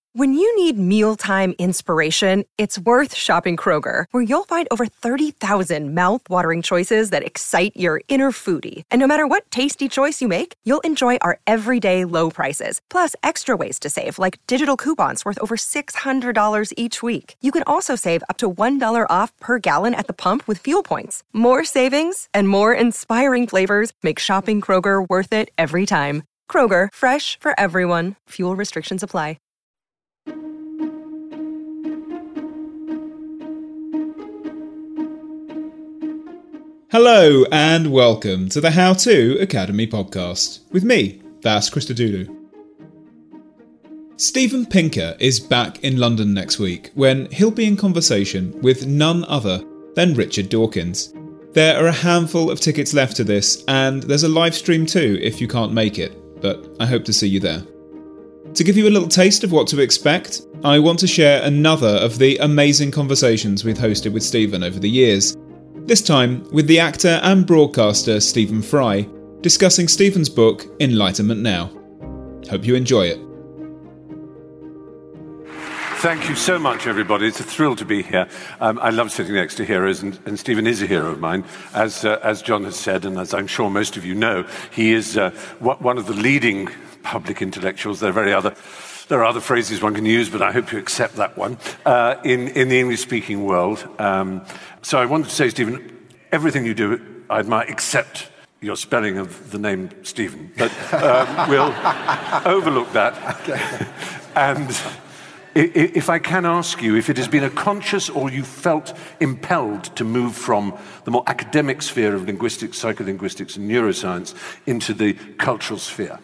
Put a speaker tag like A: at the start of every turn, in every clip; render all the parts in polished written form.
A: When you need mealtime inspiration, it's worth shopping Kroger, where you'll find over 30,000 mouth-watering choices that excite your inner foodie. And no matter what tasty choice you make, you'll enjoy our everyday low prices, plus extra ways to save, like digital coupons worth over $600 each week. You can also save up to $1 off per gallon at the pump with fuel points. More savings and more inspiring flavors make shopping Kroger worth it every time. Kroger, fresh for everyone. Fuel restrictions apply.
B: Hello and welcome to the How To Academy podcast with me, Vas Christodoulou. Steven Pinker is back in London next week when he'll be in conversation with none other than Richard Dawkins. There are a handful of tickets left to this, and there's a live stream too if you can't make it, but I hope to see you there. To give you a little taste of what to expect, I want to share another of the amazing conversations we've hosted with Steven over the years. This time with the actor and broadcaster Stephen Fry, discussing Steven's book Enlightenment Now. Hope you enjoy it.
C: Thank you so much, everybody. It's a thrill to be here. I love sitting next to heroes, and Stephen is a hero of mine, as John has said, and as I'm sure most of you know. He is one of the leading public intellectuals. There are other phrases one can use, but I hope you accept that one, in the English-speaking world. So I wanted to say, Stephen, everything you do, I admire, except your spelling of the name Stephen. But we'll overlook that.
D: Okay.
C: And if I can ask you, if it has been a conscious or you felt impelled to move from the more academic sphere of linguistics, psycholinguistics, and neuroscience into the cultural sphere?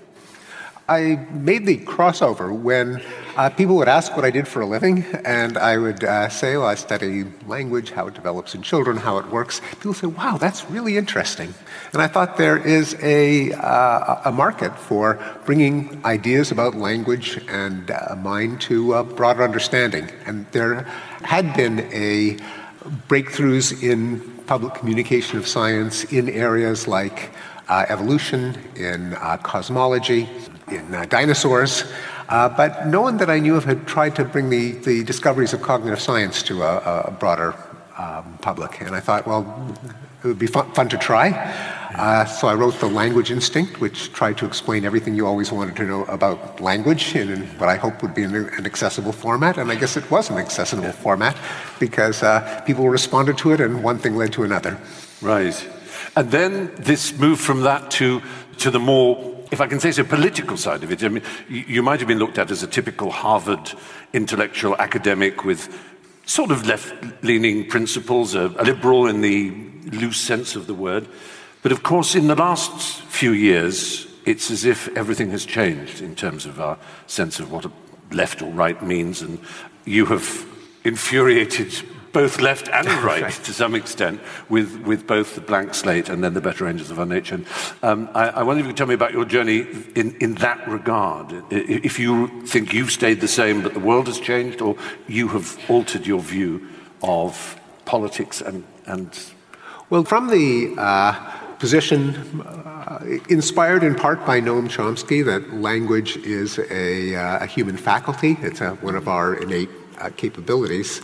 D: I made the crossover when people would ask what I did for a living, and I would say, well, I study language, how it develops in children, how it works. People say, wow, that's really interesting. And I thought there is a market for bringing ideas about language and mind to a broader understanding. And there had been breakthroughs in public communication of science in areas like evolution, in cosmology, in dinosaurs, but no one that I knew of had tried to bring the discoveries of cognitive science to a broader public. And I thought, well, it would be fun to try. So I wrote The Language Instinct, which tried to explain everything you always wanted to know about language in what I hope would be an accessible format. And I guess it was an accessible format because people responded to it and one thing led to another.
C: Right. And then this moved from that to the more, if I can say so, political side of it. I mean, you might have been looked at as a typical Harvard intellectual academic with sort of left-leaning principles, a liberal in the loose sense of the word. But of course, in the last few years, it's as if everything has changed in terms of our sense of what left or right means. And you have infuriated both left and right to some extent, with both the blank slate and then the better angels of our nature. I wonder if you could tell me about your journey in that regard. If you think you've stayed the same, but the world has changed, or you have altered your view of politics and...
D: Well, from the position inspired in part by Noam Chomsky that language is a human faculty, it's one of our innate capabilities,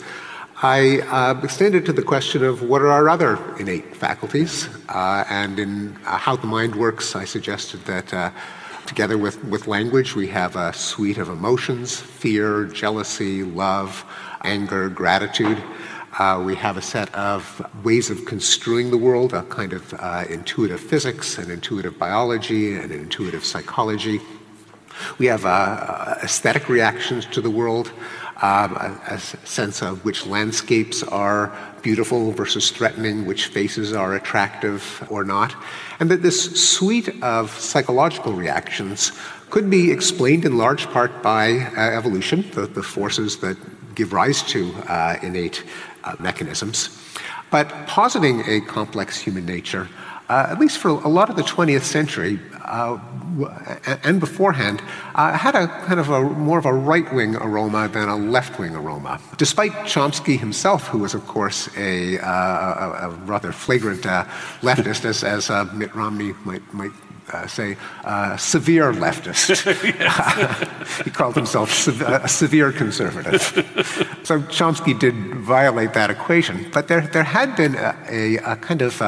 D: I extended to the question of what are our other innate faculties, and in How the Mind Works, I suggested that together with language, we have a suite of emotions: fear, jealousy, love, anger, gratitude. We have a set of ways of construing the world, a kind of intuitive physics, and intuitive biology, and intuitive psychology. We have aesthetic reactions to the world, a sense of which landscapes are beautiful versus threatening, which faces are attractive or not, and that this suite of psychological reactions could be explained in large part by evolution, the forces that give rise to innate mechanisms. But positing a complex human nature, at least for a lot of the 20th century, and beforehand, had a kind of more of a right-wing aroma than a left-wing aroma. Despite Chomsky himself, who was, of course, a rather flagrant leftist, as Mitt Romney might say, severe leftist. He called himself a severe conservative. So Chomsky did violate that equation. But there had been a kind of,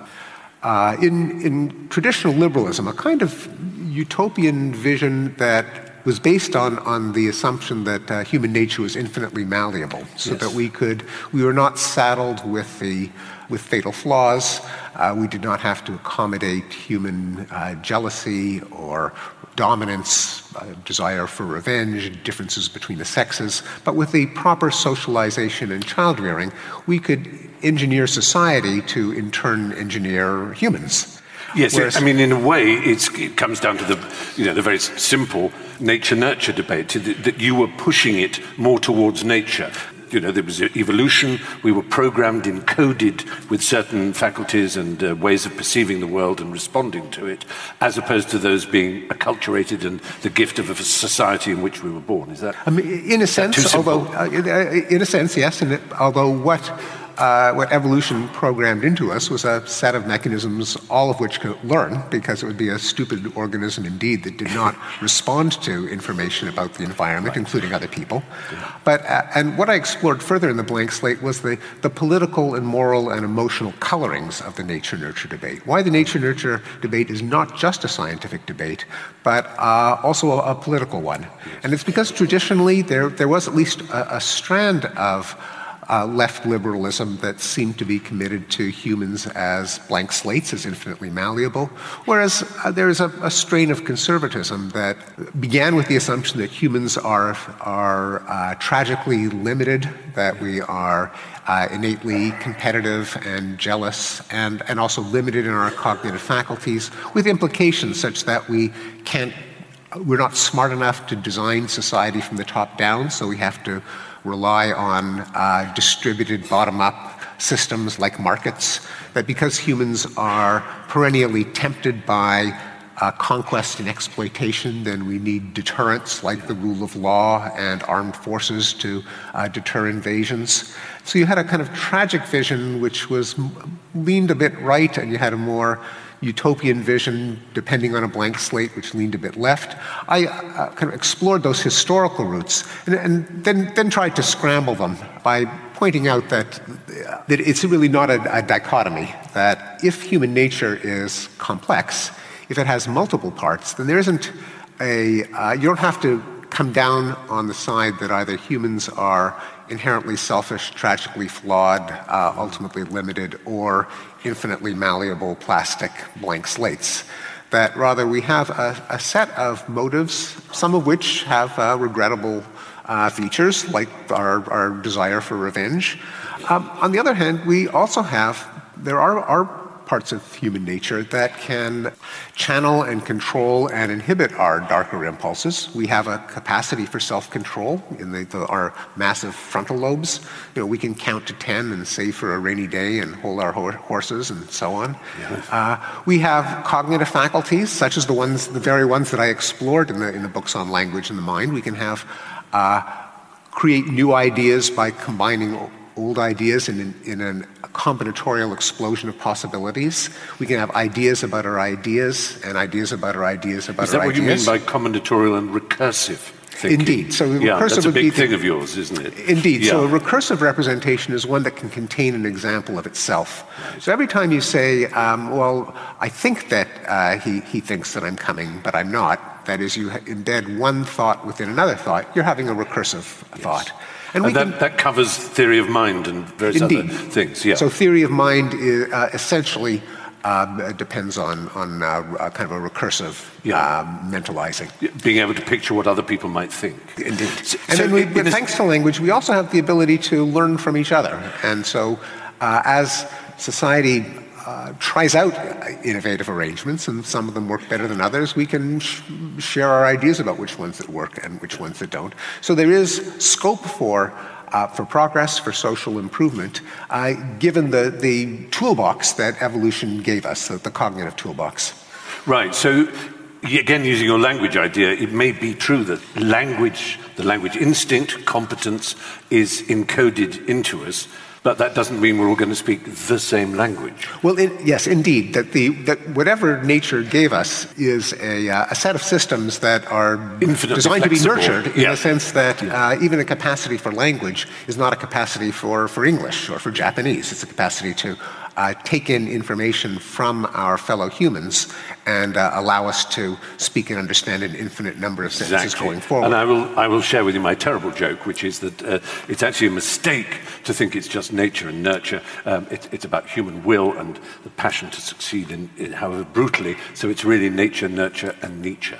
D: in traditional liberalism, a kind of utopian vision that was based on the assumption that human nature was infinitely malleable, so that we were not saddled with fatal flaws. We did not have to accommodate human jealousy or dominance, desire for revenge, differences between the sexes. But with the proper socialization and child rearing, we could engineer society to in turn engineer humans.
C: Yes, whereas, I mean, in a way, it comes down to the very simple nature-nurture debate, that you were pushing it more towards nature. There was evolution, we were programmed, encoded with certain faculties and ways of perceiving the world and responding to it, as opposed to those being acculturated and the gift of a society in which we were born. Is that
D: in a sense, yes, and although what evolution programmed into us was a set of mechanisms, all of which could learn, because it would be a stupid organism indeed that did not respond to information about the environment, including other people. But and what I explored further in the Blank Slate was the political and moral and emotional colorings of the nature-nurture debate. Why the nature-nurture debate is not just a scientific debate, but also a political one. And it's because traditionally there was at least a strand of left liberalism that seemed to be committed to humans as blank slates, as infinitely malleable, whereas there is a strain of conservatism that began with the assumption that humans are tragically limited, that we are innately competitive and jealous, and also limited in our cognitive faculties, with implications such that we're not smart enough to design society from the top down, so we have to rely on distributed bottom-up systems like markets, that because humans are perennially tempted by conquest and exploitation, then we need deterrents like the rule of law and armed forces to deter invasions. So you had a kind of tragic vision which leaned a bit right, and you had a more utopian vision, depending on a blank slate, which leaned a bit left. I kind of explored those historical roots and then tried to scramble them by pointing out that it's really not a dichotomy, that if human nature is complex, if it has multiple parts, then there isn't you don't have to come down on the side that either humans are inherently selfish, tragically flawed, ultimately limited, or infinitely malleable plastic blank slates. That rather we have a set of motives, some of which have regrettable features, like our desire for revenge. On the other hand, we also there are parts of human nature that can channel and control and inhibit our darker impulses. We have a capacity for self-control in our massive frontal lobes. We can count to 10 and save for a rainy day and hold our horses and so on. Yes. We have cognitive faculties, such as the very ones that I explored in the books on language and the mind. We can create new ideas by combining old ideas in a combinatorial explosion of possibilities. We can have ideas about our ideas and ideas about our ideas about our ideas.
C: Is that what you mean by combinatorial and recursive thinking?
D: Indeed. So
C: recursive that's a big thing of yours, isn't it?
D: Indeed. Yeah. So a recursive representation is one that can contain an example of itself. Right. So every time you say, well, I think that he thinks that I'm coming, but I'm not, that is, you embed one thought within another thought, you're having a recursive thought.
C: And that covers theory of mind and various other things. Yeah.
D: So theory of mind is, essentially depends on kind of a recursive mentalizing.
C: Being able to picture what other people might think.
D: Indeed. And thanks to language, we also have the ability to learn from each other. And so as society tries out innovative arrangements, and some of them work better than others, we can share our ideas about which ones that work and which ones that don't. So there is scope for progress, for social improvement, given the toolbox that evolution gave us, the cognitive toolbox.
C: Right. So again, using your language idea, it may be true that the language instinct, competence, is encoded into us. But that doesn't mean we're all going to speak the same language.
D: Well, yes, indeed. That whatever nature gave us is a set of systems that are designed to be nurtured in the sense that even a capacity for language is not a capacity for English or for Japanese. It's a capacity to take in information from our fellow humans and allow us to speak and understand an infinite number of sentences going forward.
C: And I will share with you my terrible joke, which is that it's actually a mistake to think it's just nature and nurture. It's about human will and the passion to succeed, in however brutally. So it's really nature, nurture, and Nietzsche.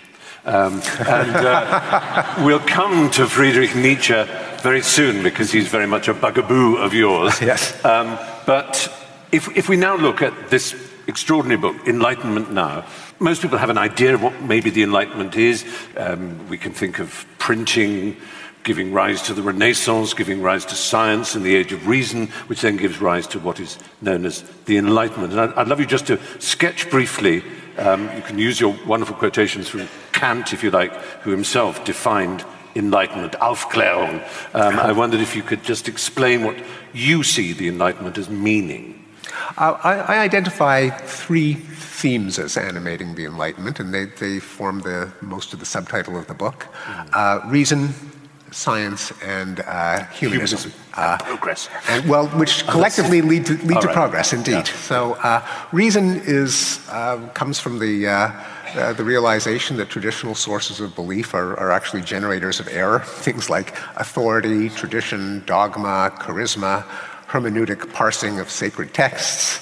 C: We'll come to Friedrich Nietzsche very soon because he's very much a bugaboo of yours.
D: Yes.
C: But if we now look at this extraordinary book, Enlightenment Now, most people have an idea of what maybe the Enlightenment is. We can think of printing giving rise to the Renaissance, giving rise to science and the Age of Reason, which then gives rise to what is known as the Enlightenment. And I'd love you just to sketch briefly, you can use your wonderful quotations from Kant, if you like, who himself defined Enlightenment, Aufklärung. I wondered if you could just explain what you see the Enlightenment as meaning.
D: I identify three themes as animating the Enlightenment, and they form most of the subtitle of the book. Reason, science, and humanism.
C: Progress.
D: And, which collectively lead to progress, indeed. Yeah. So reason comes from the realization that traditional sources of belief are actually generators of error. Things like authority, tradition, dogma, charisma, hermeneutic parsing of sacred texts,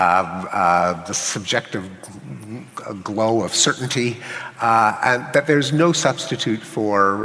D: the subjective glow of certainty, and that there's no substitute for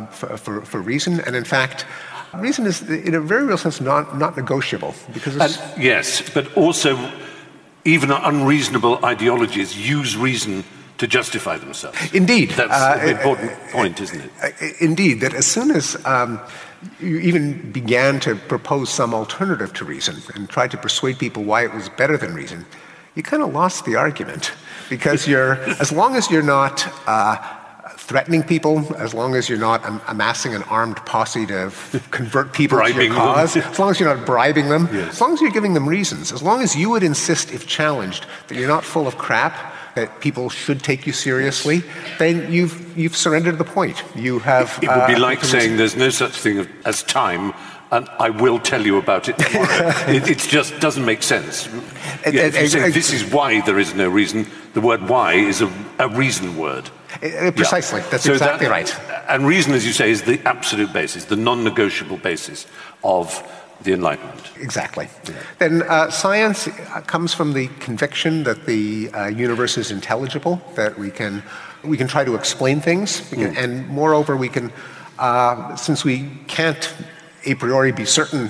D: reason. And in fact, reason is, in a very real sense, not negotiable. Because
C: yes, but also even unreasonable ideologies use reason to justify themselves.
D: Indeed.
C: That's an important point, isn't it?
D: Indeed, that as soon as you even began to propose some alternative to reason and tried to persuade people why it was better than reason, you kind of lost the argument. Because as long as you're not threatening people, as long as you're not amassing an armed posse to convert people to your cause, as long as you're not bribing them, as long as you're giving them reasons, as long as you would insist, if challenged, that you're not full of crap, that people should take you seriously, then you've surrendered the point. You have.
C: It would be like saying there's no such thing as time, and I will tell you about it tomorrow. It just doesn't make sense. If you say this is why there is no reason, the word why is a reason word.
D: Precisely. That's exactly right.
C: And reason, as you say, is the absolute basis, the non-negotiable basis of the Enlightenment.
D: Exactly. Yeah. Then science comes from the conviction that the universe is intelligible, that we can try to explain things, and moreover, we can, since we can't a priori be certain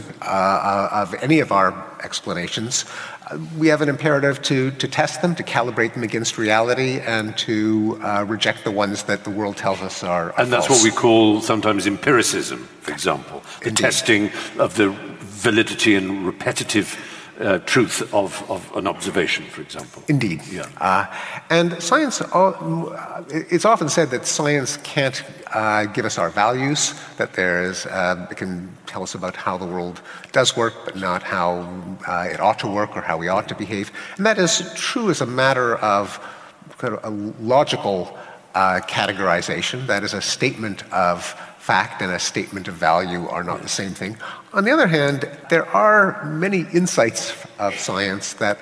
D: of any of our explanations, we have an imperative to test them, to calibrate them against reality, and to reject the ones that the world tells us are false.
C: And that's what we call sometimes empiricism, for example, the testing of the validity and repetitive truth of an observation, for example.
D: Indeed. Yeah. And science, it's often said that science can't give us our values, that it can tell us about how the world does work, but not how it ought to work or how we ought to behave. And that is true as a matter of kind of a logical categorization. That is, a statement of fact and a statement of value are not the same thing. On the other hand, there are many insights of science that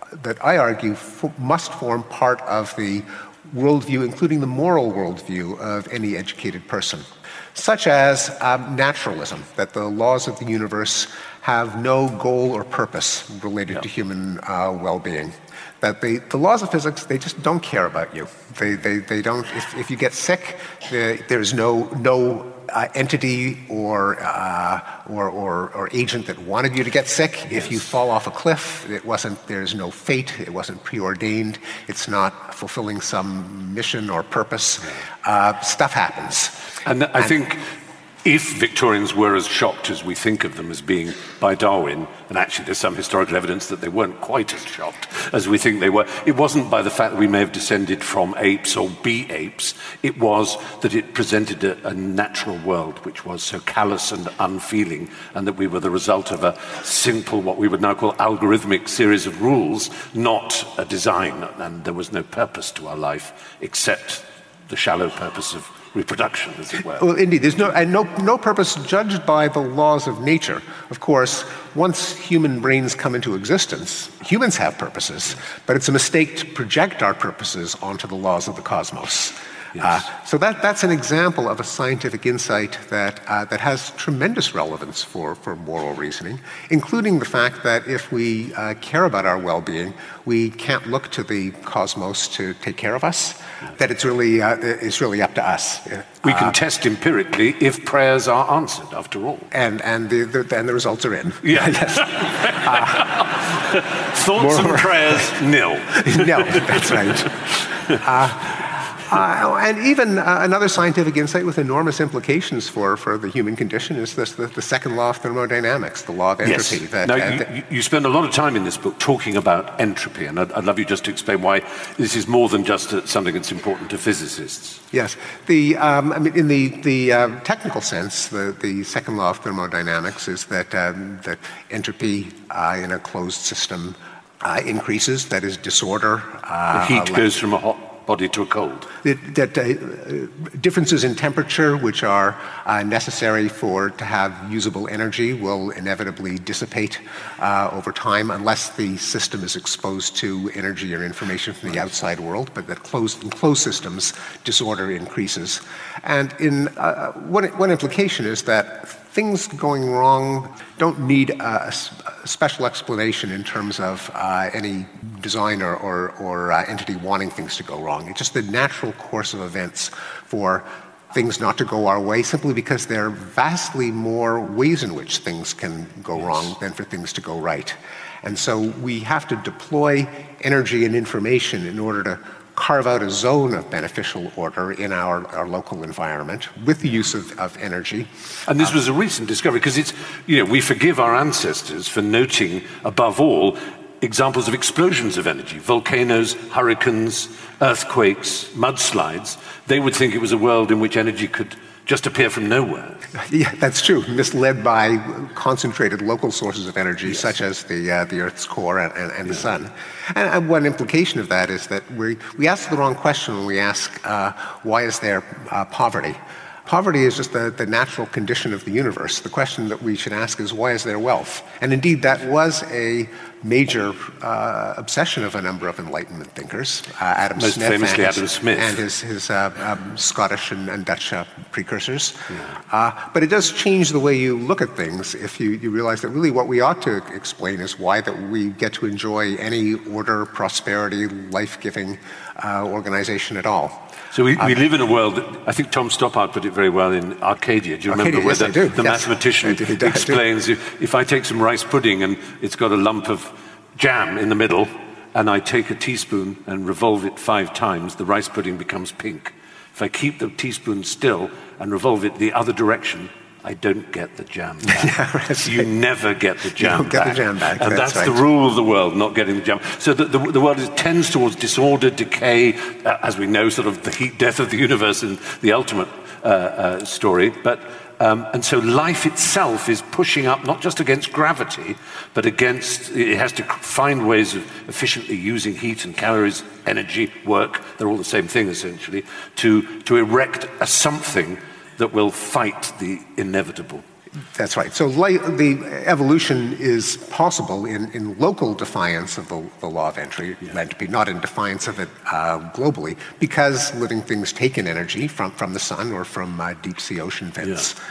D: I argue must form part of the worldview, including the moral worldview of any educated person, such as naturalism, that the laws of the universe have no goal or purpose related to human well-being. That the laws of physics, they just don't care about you. They don't. If you get sick, there's no entity or agent that wanted you to get sick. Yes. If you fall off a cliff, there's no fate. It wasn't preordained. It's not fulfilling some mission or purpose. Stuff happens.
C: And I think if Victorians were as shocked as we think of them as being by Darwin, and actually there's some historical evidence that they weren't quite as shocked as we think they were, it wasn't by the fact that we may have descended from apes or be-apes, it was that it presented a natural world which was so callous and unfeeling, and that we were the result of a simple, what we would now call algorithmic series of rules, not a design, and there was no purpose to our life except the shallow purpose of reproduction, as it were.
D: Well, indeed, there's no purpose judged by the laws of nature. Of course, once human brains come into existence, humans have purposes, but it's a mistake to project our purposes onto the laws of the cosmos.
C: Yes.
D: So that's an example of a scientific insight that has tremendous relevance for moral reasoning, including the fact that if we care about our well-being, we can't look to the cosmos to take care of us, that it's really up to us.
C: We can test empirically if prayers are answered, after all.
D: And the results are in.
C: Yeah.
D: Yes.
C: Thoughts and prayers, nil.
D: No, that's right. And even another scientific insight with enormous implications for the human condition is the second law of thermodynamics, the law of entropy.
C: Yes. Now, you spend a lot of time in this book talking about entropy, and I'd love you just to explain why this is more than just something that's important to physicists.
D: Yes. In the technical sense, the second law of thermodynamics is that entropy in a closed system increases, that is, disorder.
C: The heat goes from a hot body to a cold.
D: Differences in temperature, which are necessary to have usable energy, will inevitably dissipate over time unless the system is exposed to energy or information from the outside world. But that in closed systems, disorder increases. And one implication is that things going wrong don't need a special explanation in terms of any design or entity wanting things to go wrong. It's just the natural course of events for things not to go our way, simply because there are vastly more ways in which things can go wrong than for things to go right. And so we have to deploy energy and information in order to carve out a zone of beneficial order in our local environment with the use of energy.
C: And this was a recent discovery, because we forgive our ancestors for noting, above all, examples of explosions of energy, volcanoes, hurricanes, earthquakes, mudslides. They would think it was a world in which energy could just appear from nowhere.
D: Yeah, that's true. Misled by concentrated local sources of energy, yes, such as the Earth's core and the sun. And one implication of that is that we ask the wrong question when we ask, why is there poverty? Poverty is just the natural condition of the universe. The question that we should ask is, why is there wealth? And indeed, that was a major obsession of a number of Enlightenment thinkers. Adam
C: Most
D: Smith
C: famously Adam Smith.
D: And his Scottish and Dutch precursors. Yeah. But it does change the way you look at things if you realize that really what we ought to explain is why that we get to enjoy any order, prosperity, life-giving organization at all.
C: So we live in a world that, I think Tom Stoppard put it very well in Arcadia. Do you remember where the mathematician explains, if I take some rice pudding and it's got a lump of jam in the middle, and I take a teaspoon and revolve it 5 times, the rice pudding becomes pink. If I keep the teaspoon still and revolve it the other direction, I don't get the jam back.
D: Yeah, right.
C: You never get the jam back.
D: You don't get the jam back.
C: And that's
D: right.
C: the rule of the world, not getting the jam. So the world tends towards disorder, decay, as we know, sort of the heat death of the universe in the ultimate story. But and so life itself is pushing up, not just against gravity, but it has to find ways of efficiently using heat and calories, energy, work, they're all the same thing essentially, to erect a something that will fight the inevitable.
D: That's right. So the evolution is possible in local defiance of the law of entropy, not in defiance of it globally, because living things take in energy from the sun or from deep sea ocean vents. Yeah.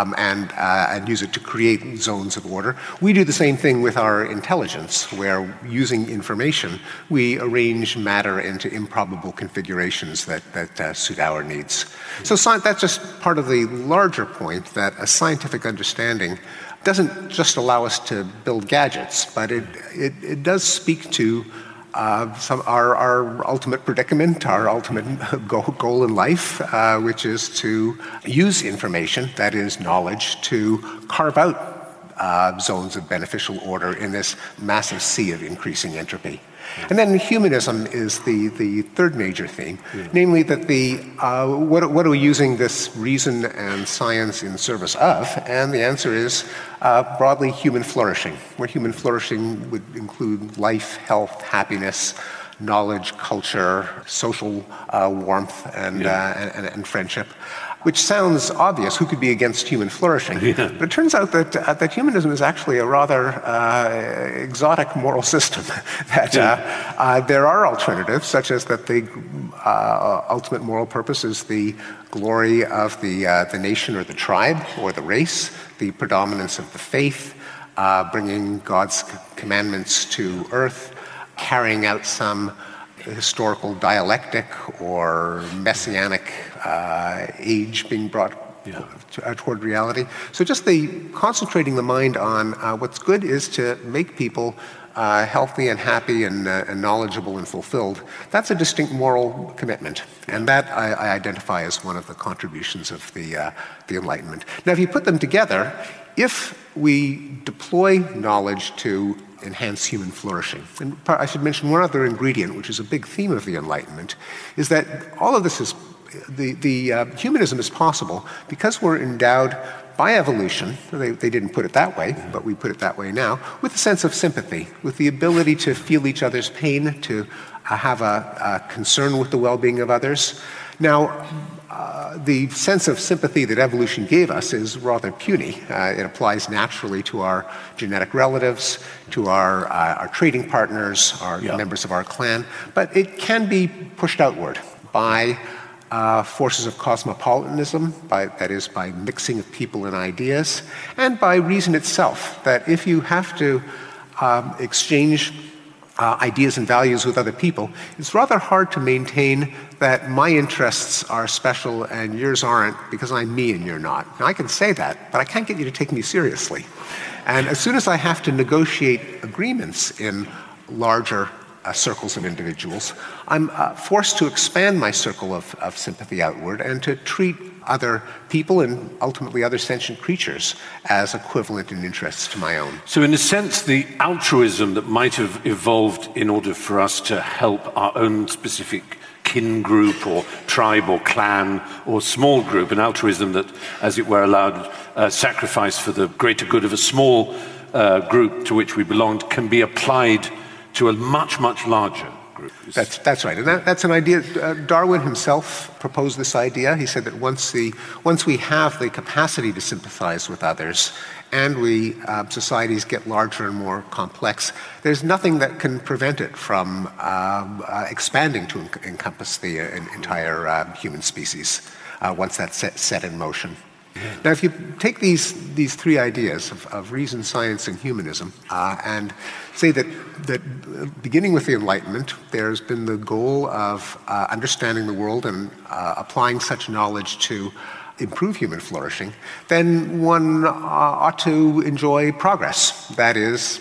D: And use it to create zones of order. We do the same thing with our intelligence, where using information, we arrange matter into improbable configurations that suit our needs. So that's just part of the larger point that a scientific understanding doesn't just allow us to build gadgets, but it does speak to our ultimate predicament, our ultimate goal in life, which is to use information, that is knowledge, to carve out zones of beneficial order in this massive sea of increasing entropy. And then humanism is the third major theme, namely that what are we using this reason and science in service of? And the answer is broadly human flourishing, where human flourishing would include life, health, happiness, knowledge, culture, social warmth, and friendship. Which sounds obvious. Who could be against human flourishing? Yeah. But it turns out that humanism is actually a rather exotic moral system. That there are alternatives, such as that the ultimate moral purpose is the glory of the nation or the tribe or the race, the predominance of the faith, bringing God's commandments to earth, carrying out some historical dialectic or messianic age being brought toward reality. So just concentrating the mind on what's good is to make people healthy and happy and knowledgeable and fulfilled. That's a distinct moral commitment, and that I identify as one of the contributions of the Enlightenment. Now, if you put them together, if we deploy knowledge to enhance human flourishing. And I should mention one other ingredient, which is a big theme of the Enlightenment, is that all of this is, humanism is possible because we're endowed by evolution, they didn't put it that way, but we put it that way now, with a sense of sympathy, with the ability to feel each other's pain, to have a concern with the well-being of others. Now, the sense of sympathy that evolution gave us is rather puny. It applies naturally to our genetic relatives, to our trading partners, members of our clan, but it can be pushed outward by forces of cosmopolitanism, that is, by mixing of people and ideas, and by reason itself, that if you have to exchange ideas and values with other people, it's rather hard to maintain that my interests are special and yours aren't because I'm me and you're not. Now, I can say that, but I can't get you to take me seriously. And as soon as I have to negotiate agreements in larger circles of individuals, I'm forced to expand my circle of sympathy outward and to treat other people and ultimately other sentient creatures as equivalent in interests to my own.
C: So in a sense, the altruism that might have evolved in order for us to help our own specific kin group or tribe or clan or small group, an altruism that, as it were, allowed sacrifice for the greater good of a small group to which we belonged, can be applied to a much, much larger group.
D: That's right, and that's an idea. Darwin himself proposed this idea. He said that once we have the capacity to sympathize with others, and societies get larger and more complex, there's nothing that can prevent it from expanding to encompass the entire human species once that's set in motion. Now, if you take these three ideas of reason, science, and humanism, and say that beginning with the Enlightenment, there's been the goal of understanding the world and applying such knowledge to improve human flourishing, then one ought to enjoy progress. That is,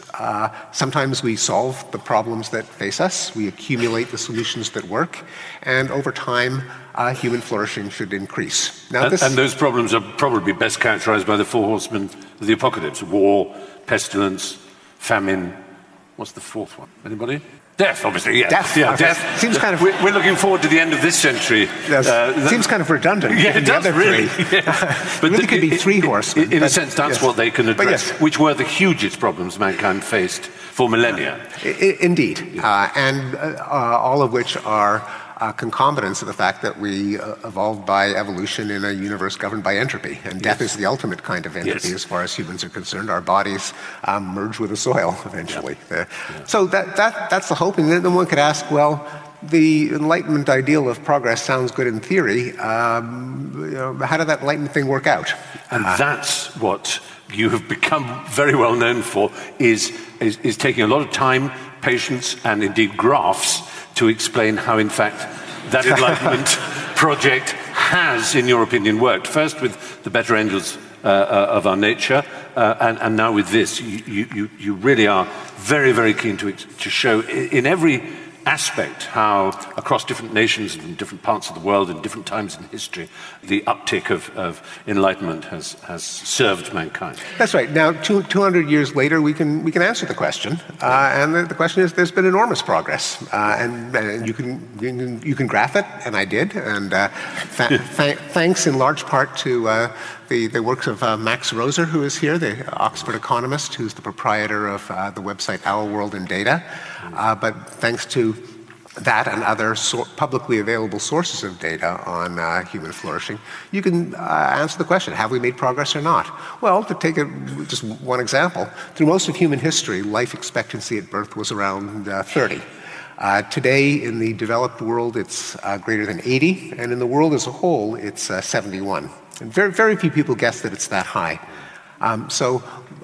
D: sometimes we solve the problems that face us, we accumulate the solutions that work, and over time, human flourishing should increase. Now,
C: and those problems are probably best characterized by the four horsemen of the apocalypse: war, pestilence, famine. What's the fourth one? Anybody? Death, obviously. Yeah.
D: Death. Seems kind of.
C: We're looking forward to the end of this century.
D: Seems kind of redundant.
C: Yeah, it does really.
D: But it could be three horsemen.
C: In a sense, that's what they can address, which were the hugest problems mankind faced for millennia.
D: Indeed, and all of which are concomitants of the fact that we evolved by evolution in a universe governed by entropy, and death is the ultimate kind of entropy as far as humans are concerned. Our bodies merge with the soil eventually. So that's the hope, and then one could ask, well, the Enlightenment ideal of progress sounds good in theory. How did that Enlightenment thing work out?
C: And that's what you have become very well known for, is taking a lot of time, patience, and indeed graphs to explain how, in fact, that Enlightenment project has, in your opinion, worked. First with the better angels of our nature, and now with this. You really are very, very keen to show in every aspect how across different nations and different parts of the world and different times in history the uptick of enlightenment has served mankind.
D: That's right. Now 200 years later we can answer the question, and the question is there's been enormous progress, and you can graph it, and I did, and thanks in large part to the works of Max Roser, who is here, the Oxford economist who's the proprietor of the website Our World in Data. But thanks to that and other publicly available sources of data on human flourishing, you can answer the question, have we made progress or not? Well, to take just one example, through most of human history, life expectancy at birth was around 30. Today, in the developed world, it's greater than 80, and in the world as a whole, it's 71. And very, very few people guess that it's that high. So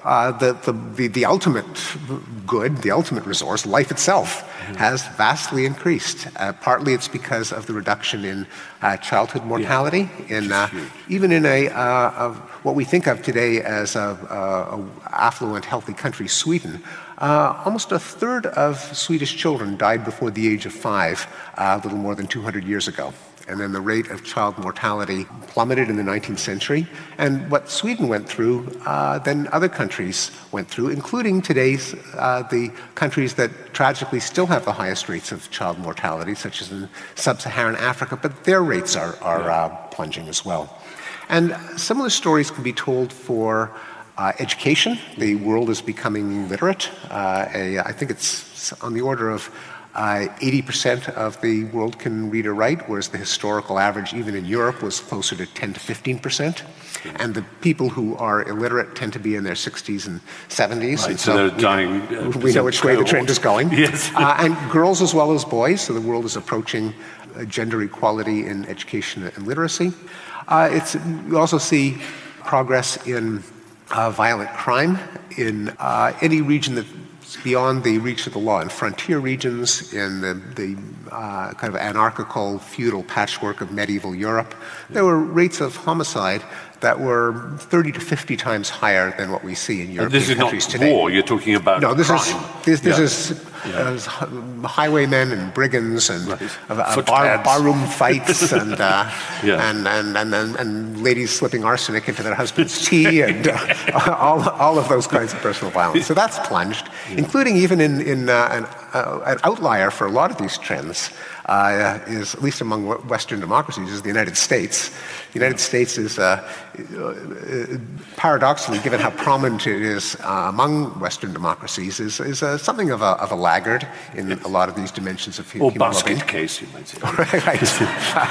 D: the ultimate good, the ultimate resource, life itself, has vastly increased. Partly it's because of the reduction in childhood mortality. Even in what we think of today as a affluent, healthy country, Sweden, almost a third of Swedish children died before the age of 5, a little more than 200 years ago. And then the rate of child mortality plummeted in the 19th century. And what Sweden went through, then other countries went through, including today's the countries that tragically still have the highest rates of child mortality, such as in sub-Saharan Africa, but their rates are plunging as well. And similar stories can be told for education. The world is becoming literate. I think it's on the order of 80% of the world can read or write, whereas the historical average, even in Europe, was closer to 10 to 15%. And the people who are illiterate tend to be in their 60s and 70s.
C: Right,
D: and
C: so they're dying.
D: We know which way the trend is going.
C: Yes.
D: And girls as well as boys, so the world is approaching gender equality in education and literacy. You also see progress in violent crime in any region that's beyond the reach of the law. In frontier regions, in the kind of anarchical, feudal patchwork of medieval Europe, there were rates of homicide that were 30 to 50 times higher than what we see in European countries today.
C: This is not war, you're talking about crime.
D: No, this is highwaymen and brigands and barroom fights and ladies slipping arsenic into their husband's tea and all of those kinds of personal violence. So that's plunged, including even in an outlier for a lot of these trends. Is, at least among Western democracies, is the United States. The United States is, paradoxically, given how prominent it is among Western democracies, is something of a laggard in a lot of these dimensions of human well-being.
C: Or basket case, you might say.
D: Right.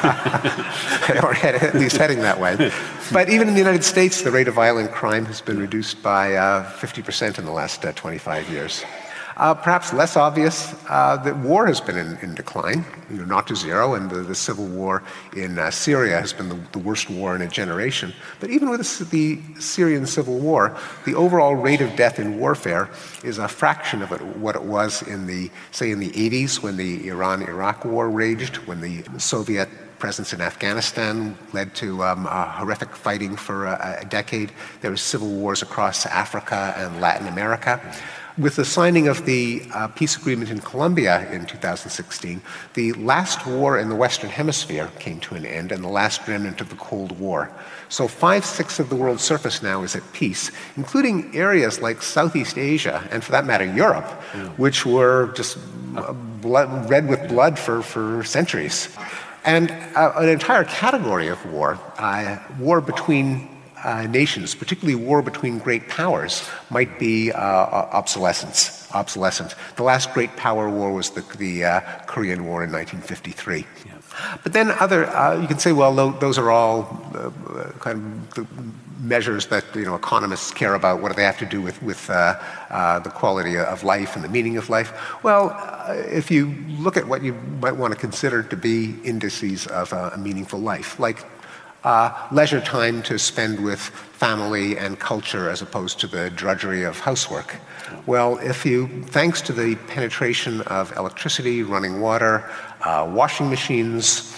D: Or at least heading that way. But even in the United States, the rate of violent crime has been reduced by 50% in the last 25 years. Perhaps less obvious that war has been in decline, not to zero, and the civil war in Syria has been the worst war in a generation. But even with the Syrian civil war, the overall rate of death in warfare is a fraction of what it was in the 80s when the Iran-Iraq war raged, when the Soviet presence in Afghanistan led to horrific fighting for a decade. There were civil wars across Africa and Latin America. With the signing of the peace agreement in Colombia in 2016, the last war in the Western Hemisphere came to an end and the last remnant of the Cold War. So 5/6 of the world's surface now is at peace, including areas like Southeast Asia, and for that matter, Europe, which were just red with blood for centuries. And an entire category of war, war between nations, particularly war between great powers, might be obsolescent. The last great power war was the Korean War in 1953. Yeah. But then you can say, well, those are all kind of the measures that economists care about. What do they have to do with the quality of life and the meaning of life? Well, if you look at what you might want to consider to be indices of a meaningful life, like leisure time to spend with family and culture as opposed to the drudgery of housework. Well, thanks to the penetration of electricity, running water, washing machines,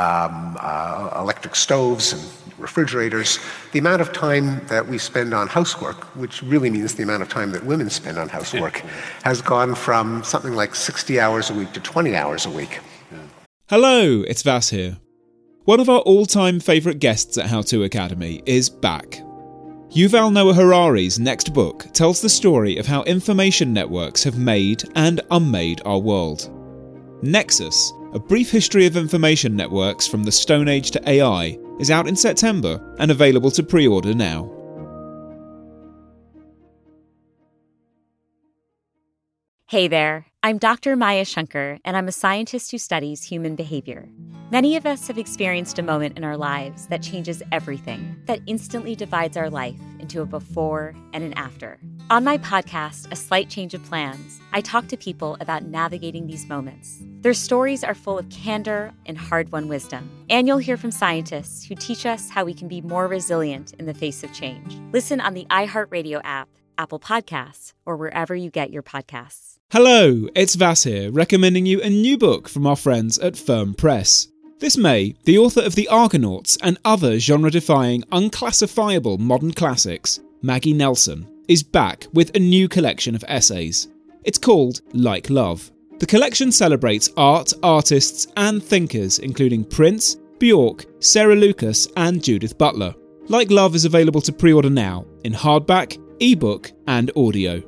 D: electric stoves and refrigerators, the amount of time that we spend on housework, which really means the amount of time that women spend on housework, has gone from something like 60 hours a week to 20 hours a week.
B: Hello, it's Vas here. One of our all-time favourite guests at How To Academy is back. Yuval Noah Harari's next book tells the story of how information networks have made and unmade our world. Nexus, a brief history of information networks from the Stone Age to AI, is out in September and available to pre-order now.
E: Hey there, I'm Dr. Maya Shankar, and I'm a scientist who studies human behavior. Many of us have experienced a moment in our lives that changes everything, that instantly divides our life into a before and an after. On my podcast, A Slight Change of Plans, I talk to people about navigating these moments. Their stories are full of candor and hard-won wisdom. And you'll hear from scientists who teach us how we can be more resilient in the face of change. Listen on the iHeartRadio app, Apple Podcasts, or wherever you get your podcasts.
B: Hello, it's Vas here, recommending you a new book from our friends at Firm Press. This May, the author of The Argonauts and other genre-defying, unclassifiable modern classics, Maggie Nelson, is back with a new collection of essays. It's called Like Love. The collection celebrates art, artists, and thinkers including Prince, Bjork, Sarah Lucas, and Judith Butler. Like Love is available to pre-order now in hardback, ebook, and audio.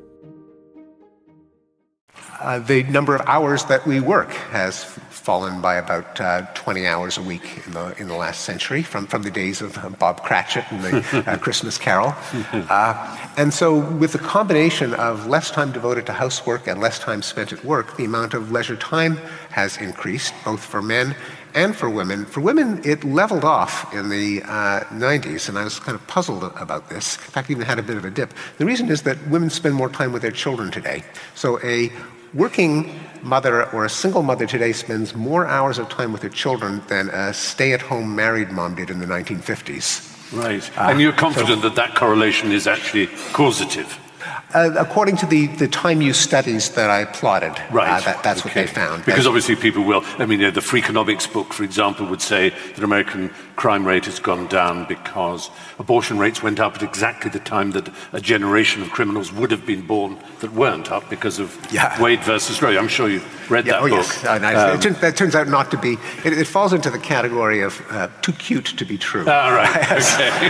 D: The number of hours that we work has fallen by about 20 hours a week in the last century, from the days of Bob Cratchit and the Christmas Carol. And so with the combination of less time devoted to housework and less time spent at work, the amount of leisure time has increased, both for men and for women. For women, it leveled off in the 90s, and I was kind of puzzled about this. In fact, even had a bit of a dip. The reason is that women spend more time with their children today. So a working mother or a single mother today spends more hours of time with her children than a stay-at-home married mom did in the 1950s.
C: Right. And you're confident that correlation is actually causative?
D: According to the time use studies that I plotted,
C: right.
D: That's what they found.
C: Because obviously people will, the Freakonomics book, for example, would say that American crime rate has gone down because abortion rates went up at exactly the time that a generation of criminals would have been born that weren't up because of Wade versus Roe. I'm sure you've read that book.
D: Yes. That turns out not to be. It falls into the category of too cute to be true.
C: Right. Okay.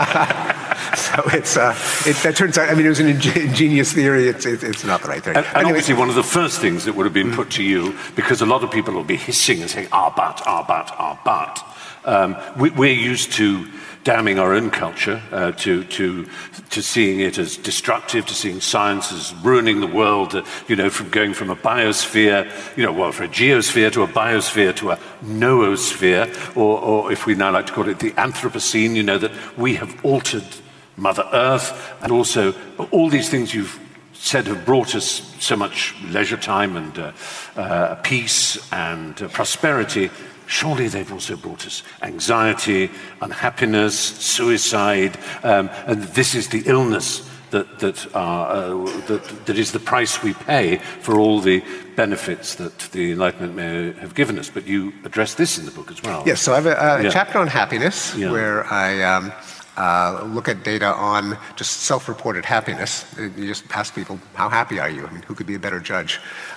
D: So that turns out, it was an ingenious theory. It's not the right theory.
C: And obviously one of the first things that would have been put to you, because a lot of people will be hissing and saying, but. We're used to damning our own culture, to seeing it as destructive, to seeing science as ruining the world, from going from a biosphere, for a geosphere to a biosphere to a noosphere, or if we now like to call it the Anthropocene, that we have altered Mother Earth, and also all these things you've said have brought us so much leisure time and peace and prosperity. Surely they've also brought us anxiety, unhappiness, suicide, and this is the illness that is the price we pay for all the benefits that the Enlightenment may have given us. But you address this in the book as well.
D: Yes, so I have a chapter on happiness where I look at data on just self-reported happiness. You just ask people, how happy are you? Who could be a better judge?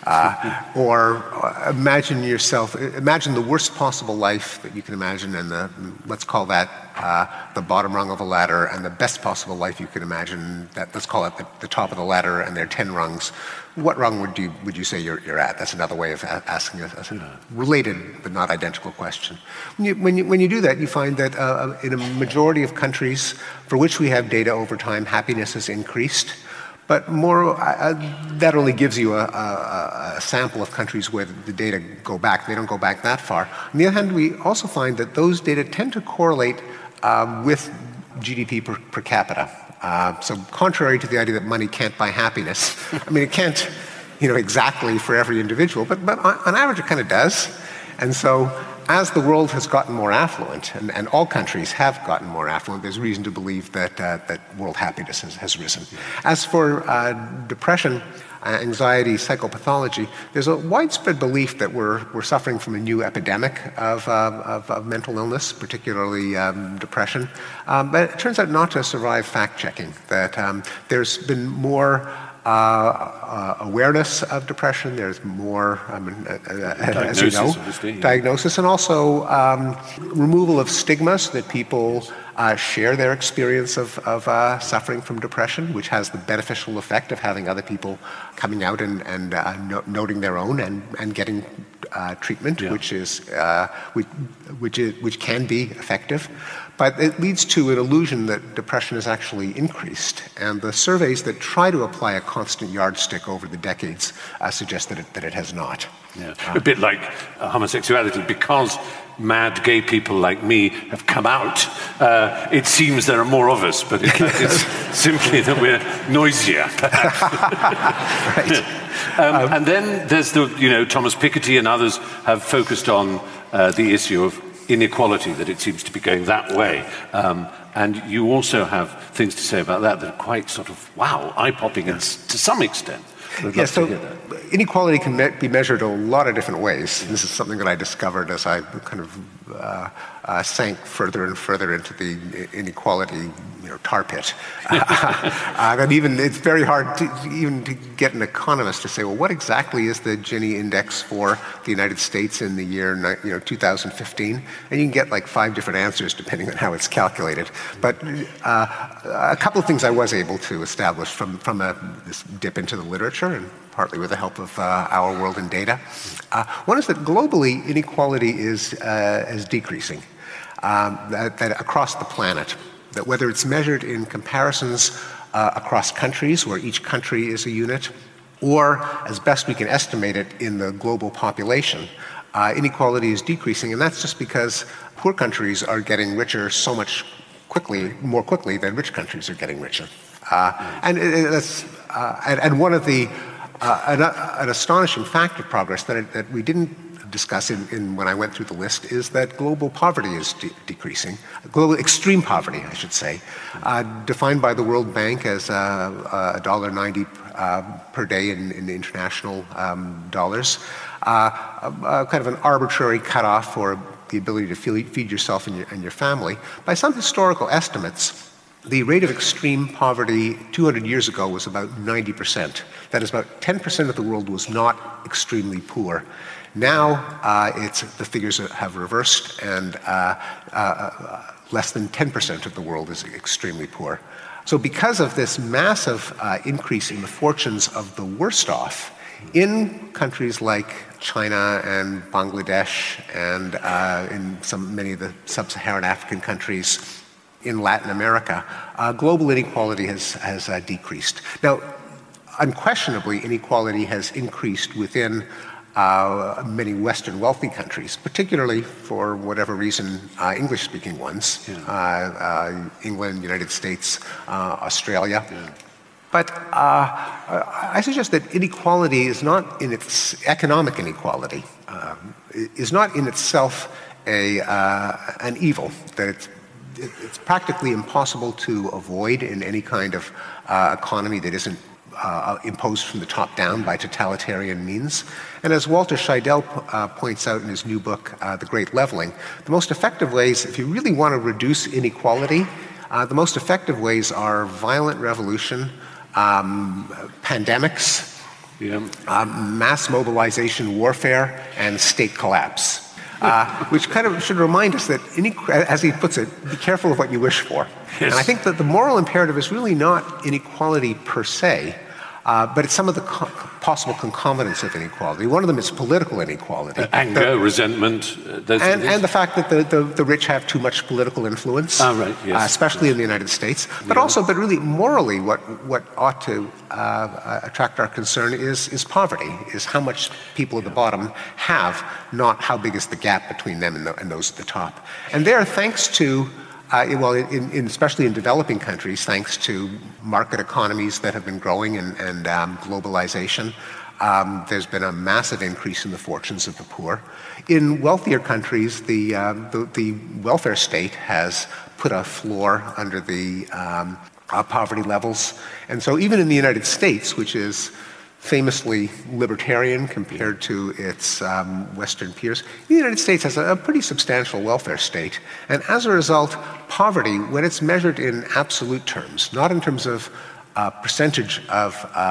D: Or imagine the worst possible life that you can imagine, and let's call that the bottom rung of a ladder, and the best possible life you can imagine, let's call it the top of the ladder, and there are 10 rungs. What rung would you say you're at? That's another way of asking a related but not identical question. When you do that, you find that in a majority of countries for which we have data over time, happiness has increased. But that only gives you a sample of countries where the data go back. They don't go back that far. On the other hand, we also find that those data tend to correlate with GDP per capita. So contrary to the idea that money can't buy happiness, it can't, exactly for every individual, but on average it kind of does. And so as the world has gotten more affluent, and all countries have gotten more affluent, there's reason to believe that world happiness has risen. As for depression, anxiety, psychopathology, there's a widespread belief that we're suffering from a new epidemic of mental illness, particularly depression. But it turns out not to survive fact-checking, that there's been more awareness of depression, there's more, as you know, diagnosis, and also removal of stigma so that people share their experience of suffering from depression, which has the beneficial effect of having other people coming out and noting their own and getting treatment, which can be effective. But it leads to an illusion that depression has actually increased, and the surveys that try to apply a constant yardstick over the decades suggest that it has not.
C: Yeah. A bit like homosexuality, because mad gay people like me have come out, it seems there are more of us, but it's simply that we're noisier, perhaps.
D: Right.
C: And then there's Thomas Piketty and others have focused on the issue of inequality, that it seems to be going that way. And you also have things to say about that are quite sort of, eye-popping to some extent.
D: Yeah, so inequality can be measured a lot of different ways. This is something that I discovered as I kind of sank further and further into the inequality tar pit. And even it's very hard to get an economist to say, well, what exactly is the Gini index for the United States in the year 2015? And you can get like 5 different answers depending on how it's calculated. But a couple of things I was able to establish from this dip into the literature, and partly with the help of Our World in Data. One is that globally inequality is decreasing, that across the planet, that whether it's measured in comparisons across countries, where each country is a unit, or as best we can estimate it in the global population, inequality is decreasing, and that's just because poor countries are getting richer so much more quickly than rich countries are getting richer. And one of the an astonishing fact of progress that we didn't discuss in when I went through the list is that global poverty is decreasing. Global extreme poverty, I should say, defined by the World Bank as $1.90 per day in international dollars, kind of an arbitrary cutoff for the ability to feed yourself and your family. By some historical estimates, the rate of extreme poverty 200 years ago was about 90%. That is, about 10% of the world was not extremely poor. Now, the figures have reversed, and less than 10% of the world is extremely poor. So because of this massive increase in the fortunes of the worst off, in countries like China and Bangladesh and in many of the sub-Saharan African countries, in Latin America, global inequality has decreased. Now, unquestionably, inequality has increased within many Western wealthy countries, particularly for whatever reason, English-speaking ones, England, United States, Australia. Yeah. But I suggest that inequality is not in its economic inequality, is not in itself an evil, that it's practically impossible to avoid in any kind of economy that isn't imposed from the top down by totalitarian means. And as Walter Scheidel points out in his new book, The Great Leveling, the most effective ways, if you really want to reduce inequality, the most effective ways are violent revolution, pandemics, mass mobilization warfare, and state collapse. Which kind of should remind us that, as he puts it, be careful of what you wish for. Yes. And I think that the moral imperative is really not inequality per se, but it's some of the possible concomitants of inequality. One of them is political inequality.
C: Anger, resentment.
D: And the fact that the rich have too much political influence,
C: right, yes,
D: especially in the United States. But but really morally what ought to attract our concern is poverty, is how much people at the bottom have, not how big is the gap between them and those at the top. And there, thanks to especially in developing countries, thanks to market economies that have been growing and globalization, There's been a massive increase in the fortunes of the poor. In wealthier countries, the welfare state has put a floor under the poverty levels. And so even in the United States, which is famously libertarian compared to its Western peers, the United States has a pretty substantial welfare state. And as a result, poverty, when it's measured in absolute terms, not in terms of percentage of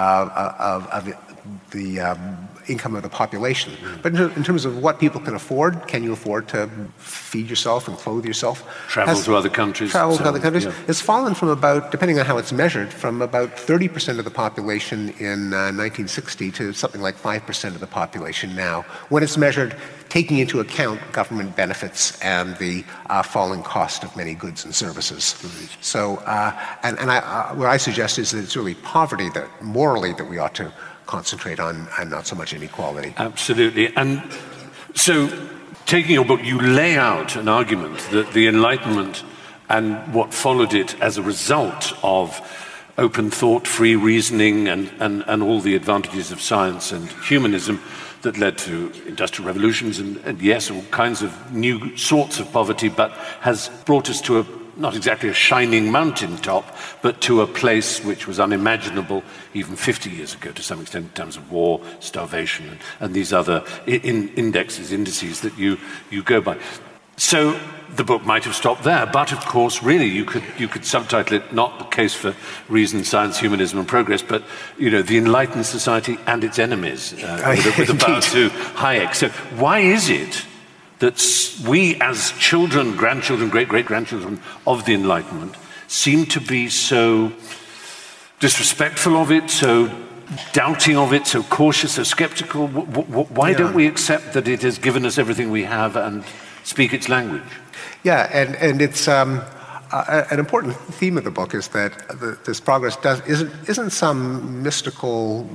D: the income of the population, but in terms of what people can afford, can you afford to feed yourself and clothe yourself?
C: Travel to other countries.
D: It's fallen from about, depending on how it's measured, from about 30% of the population in 1960 to something like 5% of the population now, when it's measured taking into account government benefits and the falling cost of many goods and services. So, what I suggest is that it's really poverty that, morally, that we ought to concentrate on, and not so much inequality.
C: Absolutely. And so, taking your book, you lay out an argument that the Enlightenment and what followed it as a result of open thought, free reasoning, and all the advantages of science and humanism that led to industrial revolutions and yes, all kinds of new sorts of poverty, but has brought us to not exactly a shining mountaintop, but to a place which was unimaginable even 50 years ago to some extent in terms of war, starvation, and these other indices that you go by. So the book might have stopped there, but of course, really, you could subtitle it not The Case for Reason, Science, Humanism and Progress, but the Enlightened Society and its Enemies, with a bow to Hayek. So why is it that we, as children, grandchildren, great-great-grandchildren of the Enlightenment, seem to be so disrespectful of it, so doubting of it, so cautious, so skeptical? Why don't we accept that it has given us everything we have and speak its language?
D: Yeah, and it's an important theme of the book is that this progress isn't some mystical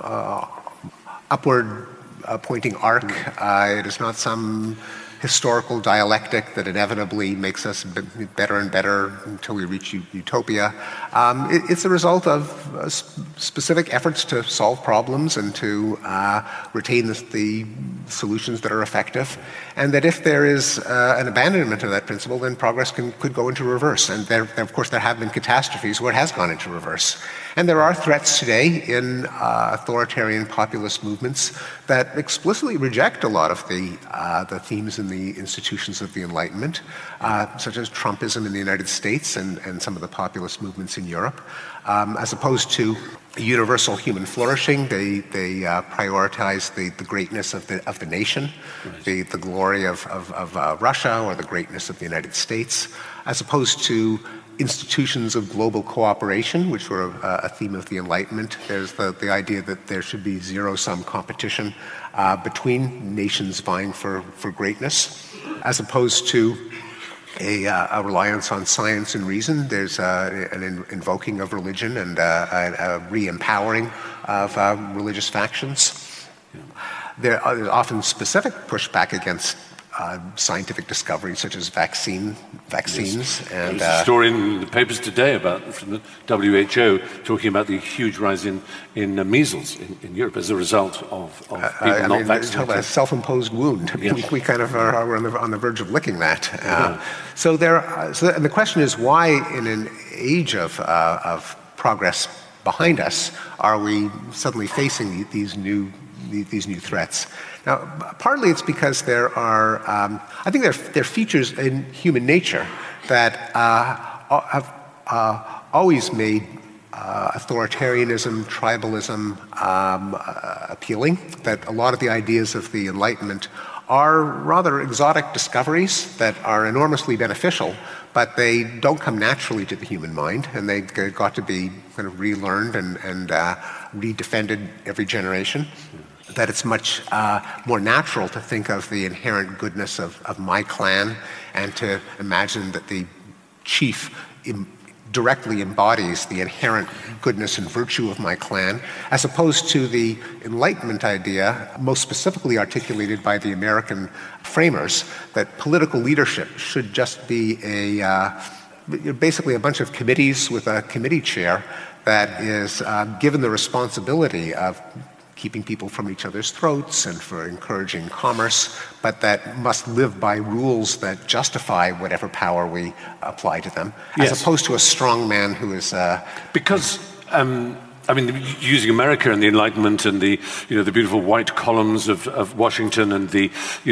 D: upward pointing arc. It is not some historical dialectic that inevitably makes us better and better until we reach utopia. It's a result of specific efforts to solve problems and to retain the solutions that are effective, and that if there is an abandonment of that principle, then progress could go into reverse. And of course, there have been catastrophes where it has gone into reverse. And there are threats today in authoritarian populist movements that explicitly reject a lot of the themes in the institutions of the Enlightenment, such as Trumpism in the United States and some of the populist movements in Europe. As opposed to universal human flourishing, they prioritize the greatness of the nation, the glory of Russia, or the greatness of the United States, as opposed to institutions of global cooperation, which were a theme of the Enlightenment. There's the idea that there should be zero-sum competition between nations vying for greatness, as opposed to a reliance on science and reason. There's an invoking of religion and a re-empowering of religious factions. There's often specific pushback against scientific discoveries such as vaccines.
C: Yes.
D: And
C: there's a story in the papers today from the WHO talking about the huge rise in measles in Europe as a result of people not vaccinated.
D: Talk about a self-imposed wound. We kind of are on the verge of licking that. So the question is, why in an age of progress behind us are we suddenly facing these new threats? Now, partly it's because there are, I think there are features in human nature that have always made authoritarianism, tribalism appealing, that a lot of the ideas of the Enlightenment are rather exotic discoveries that are enormously beneficial, but they don't come naturally to the human mind, and they've got to be kind of relearned and redefended every generation. That it's much more natural to think of the inherent goodness of my clan and to imagine that the chief directly embodies the inherent goodness and virtue of my clan, as opposed to the Enlightenment idea, most specifically articulated by the American framers, that political leadership should just be basically a bunch of committees with a committee chair that is given the responsibility of keeping people from each other's throats and for encouraging commerce, but that must live by rules that justify whatever power we apply to them, as opposed to a strong man who is...
C: Because... using America and the Enlightenment and the beautiful white columns of Washington and the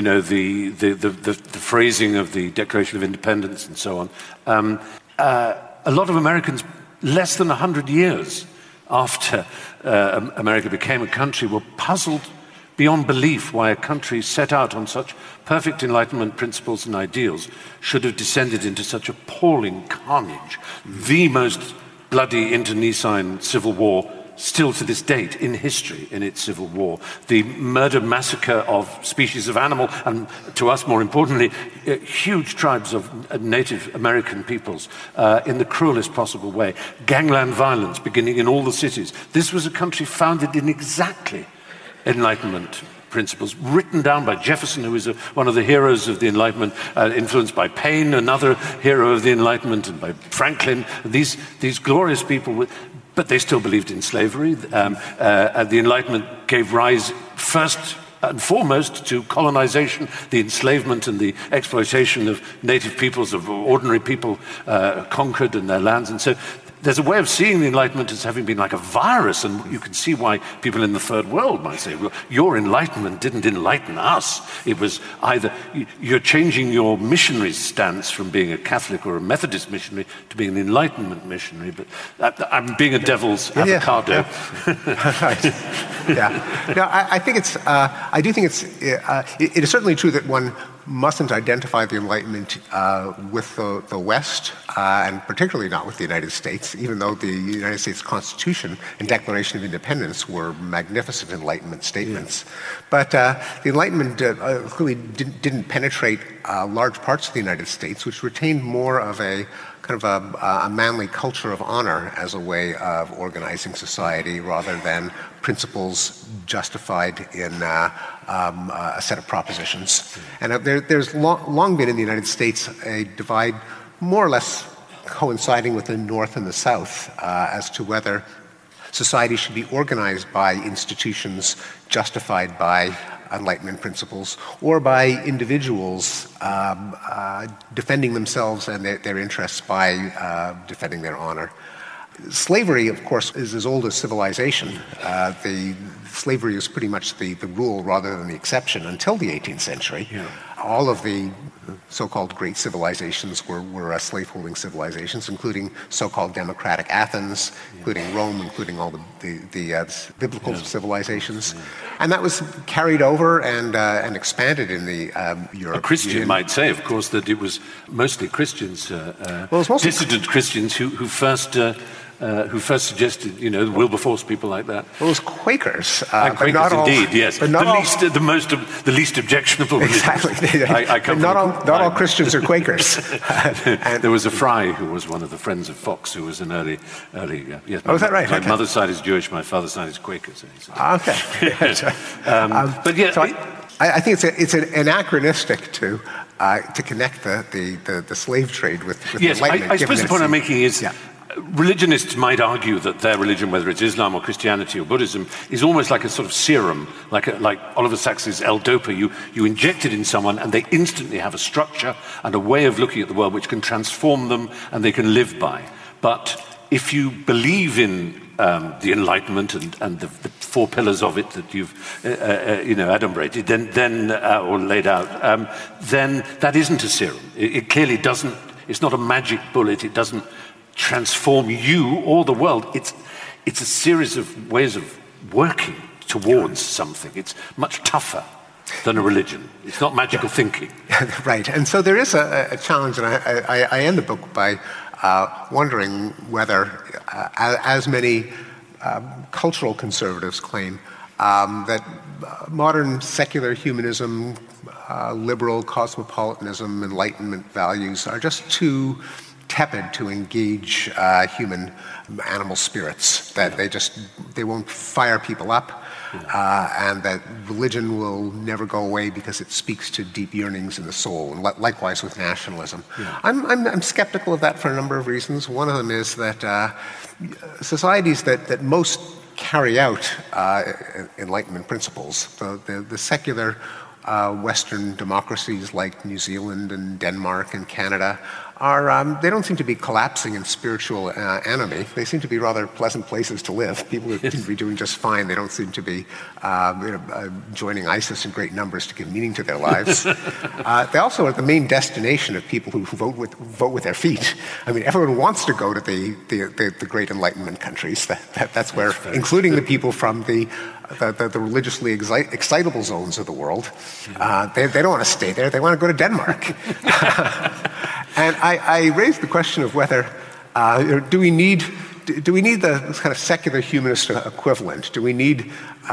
C: phrasing of the Declaration of Independence and so on, a lot of Americans, less than 100 years after America became a country, were puzzled beyond belief why a country set out on such perfect Enlightenment principles and ideals should have descended into such appalling carnage. The most bloody internecine civil war still to this date in history, in its civil war. The murder massacre of species of animal, and to us more importantly, huge tribes of Native American peoples in the cruelest possible way. Gangland violence beginning in all the cities. This was a country founded in exactly Enlightenment principles, written down by Jefferson, who is one of the heroes of the Enlightenment, influenced by Paine, another hero of the Enlightenment, and by Franklin. These glorious people, but they still believed in slavery. The Enlightenment gave rise first and foremost to colonization, the enslavement and the exploitation of native peoples, of ordinary people conquered and their lands. And so there's a way of seeing the Enlightenment as having been like a virus, and you can see why people in the third world might say, well, your Enlightenment didn't enlighten us. It was either you're changing your missionary's stance from being a Catholic or a Methodist missionary to being an Enlightenment missionary, but I'm being a devil's avocado.
D: No, I think it's, I do think it is certainly true that one mustn't identify the Enlightenment with the West, and particularly not with the United States, even though the United States Constitution and Declaration of Independence were magnificent Enlightenment statements. But the Enlightenment clearly didn't penetrate large parts of the United States, which retained more of a kind of a manly culture of honor as a way of organizing society rather than principles justified in a set of propositions. And there's long been in the United States a divide more or less coinciding with the North and the South as to whether society should be organized by institutions justified by Enlightenment principles or by individuals defending themselves and their interests by defending their honor. Slavery, of course, is as old as civilization. Slavery is pretty much the rule rather than the exception until the 18th century. Yeah. All of the so-called great civilizations were slaveholding civilizations, including so-called democratic Athens, including Rome, including all the biblical civilizations. Yeah. And that was carried over and expanded in the Europe.
C: A Christian might say, of course, that it was mostly Christians, dissident Christians who first suggested, Wilberforce, people like that.
D: Well, it was Quakers.
C: Quakers, not indeed, all, yes.
D: But not
C: the least objectionable
D: exactly.
C: religion.
D: Not all Christians are Quakers.
C: There was a Fry who was one of the friends of Fox, who was an early yes.
D: Oh, is that right?
C: My mother's side is Jewish, my father's side is Quaker. So
D: okay.
C: But yeah.
D: So I think it's anachronistic to connect the slave trade with
C: yes,
D: Enlightenment.
C: I suppose the point I'm making is religionists might argue that their religion, whether it's Islam or Christianity or Buddhism, is almost like a sort of serum, like Oliver Sacks's L-Dopa. You inject it in someone and they instantly have a structure and a way of looking at the world which can transform them and they can live by. But if you believe in the Enlightenment and the four pillars of it that you've adumbrated, then or laid out, then that isn't a serum. It clearly doesn't. It's not a magic bullet. It doesn't transform you or the world. It's a series of ways of working towards something. It's much tougher than a religion. It's not magical thinking.
D: Right. And so there is a challenge, and I end the book by wondering whether, as many cultural conservatives claim, that modern secular humanism, liberal cosmopolitanism, Enlightenment values are just too tepid to engage human animal spirits, that they won't fire people up, and that religion will never go away because it speaks to deep yearnings in the soul, and likewise with nationalism. Yeah. I'm skeptical of that for a number of reasons. One of them is that societies that most carry out Enlightenment principles. The secular Western democracies like New Zealand and Denmark and Canada they don't seem to be collapsing in spiritual anarchy. They seem to be rather pleasant places to live. People seem to be doing just fine. They don't seem to be joining ISIS in great numbers to give meaning to their lives. They also are the main destination of people who vote with their feet. I mean, everyone wants to go to the great Enlightenment countries. That's where, including the people from the religiously excitable zones of the world. They don't want to stay there. They want to go to Denmark. And I raised the question of whether do we need the kind of secular humanist equivalent? Do we need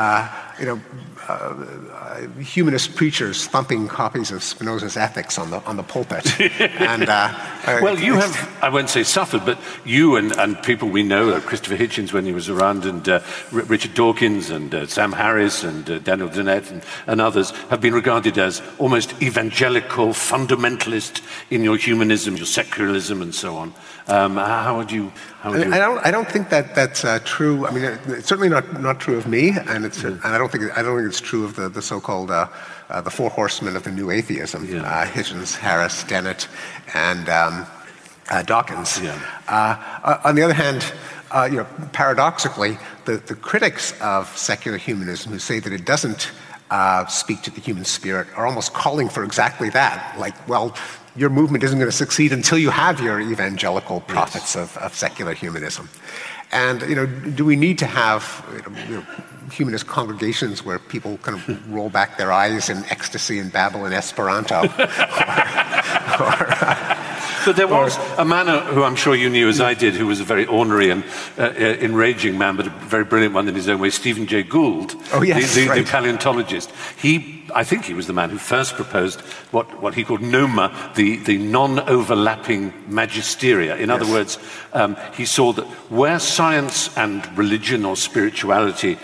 D: humanist preachers thumping copies of Spinoza's Ethics on the pulpit? And
C: well, you have, I won't say suffered, but you and people we know, Christopher Hitchens when he was around, and Richard Dawkins and Sam Harris and Daniel Dennett and others have been regarded as almost evangelical, fundamentalist in your humanism, your secularism, and so on. How would you?
D: I don't think that's true. I mean, it's certainly not true of me, and I don't think it's true of the so-called the four horsemen of the new atheism: Hitchens, Harris, Dennett, and Dawkins. On the other hand, paradoxically, the critics of secular humanism who say that it doesn't speak to the human spirit are almost calling for exactly that. Like, well, your movement isn't going to succeed until you have your evangelical prophets of secular humanism. And do we need to have humanist congregations where people kind of roll back their eyes in ecstasy and babble in Esperanto?
C: But there was a man who I'm sure you knew as I did, who was a very ornery and enraging man, but a very brilliant one in his own way, Stephen Jay Gould, the paleontologist. I think he was the man who first proposed what he called NOMA, the non-overlapping magisteria. In other words, he saw that where science and religion or spirituality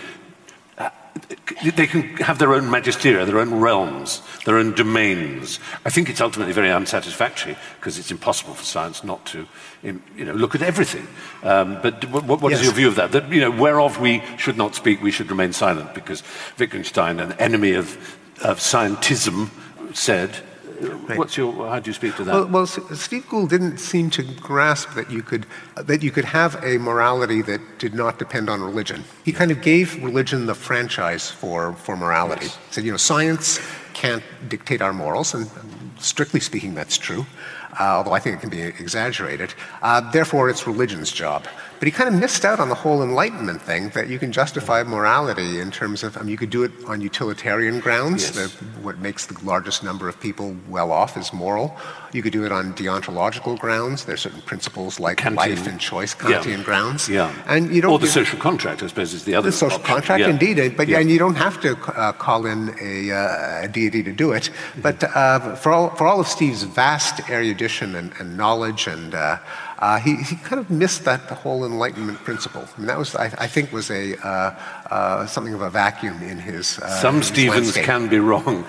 C: they can have their own magisteria, their own realms, their own domains. I think it's ultimately very unsatisfactory because it's impossible for science not to, look at everything. But what is your view of that? That whereof we should not speak, we should remain silent, because Wittgenstein, an enemy of scientism, said. Right. How do you speak to that?
D: Well, Steve Gould didn't seem to grasp that you could have a morality that did not depend on religion. He kind of gave religion the franchise for morality. Yes. He said, science can't dictate our morals, and strictly speaking, that's true. Although I think it can be exaggerated. Therefore, it's religion's job. But he kind of missed out on the whole Enlightenment thing, that you can justify morality in terms of, you could do it on utilitarian grounds. Yes. What makes the largest number of people well off is moral. You could do it on deontological grounds. There are certain principles like life and choice, Kantian grounds.
C: Yeah.
D: And
C: or the social contract, I suppose, is the other.
D: The social contract, indeed. And you don't have to call in a deity to do it. But for all of Steve's vast erudition and knowledge, and he kind of missed the whole Enlightenment principle. I mean, that was, I think, was something of a vacuum in his.
C: Some Stevens
D: landscape.
C: Can be wrong.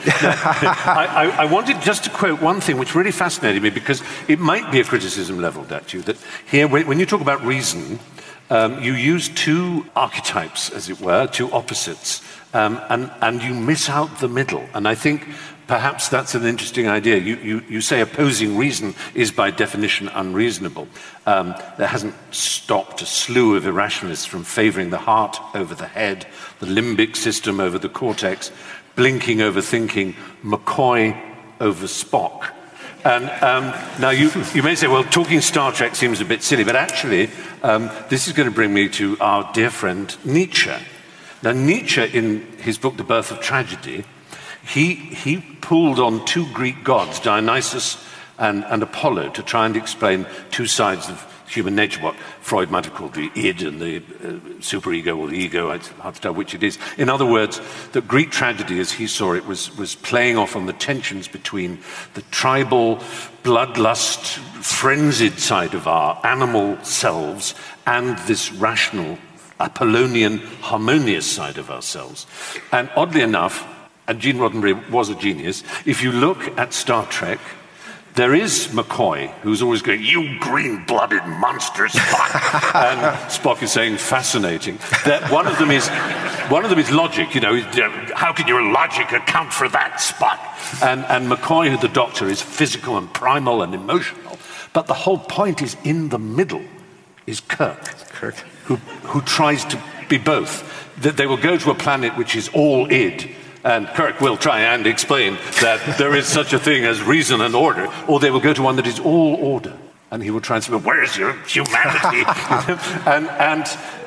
C: I wanted just to quote one thing which really fascinated me, because it might be a criticism leveled at you, that here, when you talk about reason, you use two archetypes, as it were, two opposites, and you miss out the middle. And I think perhaps that's an interesting idea. You say opposing reason is by definition unreasonable. That hasn't stopped a slew of irrationalists from favoring the heart over the head, the limbic system over the cortex, blinking over thinking, McCoy over Spock. And now you may say, well, talking Star Trek seems a bit silly, but actually this is going to bring me to our dear friend Nietzsche. Now, Nietzsche, in his book The Birth of Tragedy, he pulled on two Greek gods, Dionysus and Apollo, to try and explain two sides of human nature, what Freud might have called the id and the superego, or the ego. It's hard to tell which it is. In other words, that Greek tragedy, as he saw it, was playing off on the tensions between the tribal, bloodlust, frenzied side of our animal selves and this rational, Apollonian, harmonious side of ourselves. And oddly enough, and Gene Roddenberry was a genius, if you look at Star Trek, There is McCoy, who's always going, "You green-blooded monster, Spock." And Spock is saying, "Fascinating." That one of them is logic. You know, how can your logic account for that, Spock? And McCoy, the Doctor, is physical and primal and emotional. But the whole point is, in the middle is Kirk, who tries to be both. That they will go to a planet which is all id. And Kirk will try and explain that there is such a thing as reason and order, or they will go to one that is all order, and he will try and say, "Where's your humanity?" and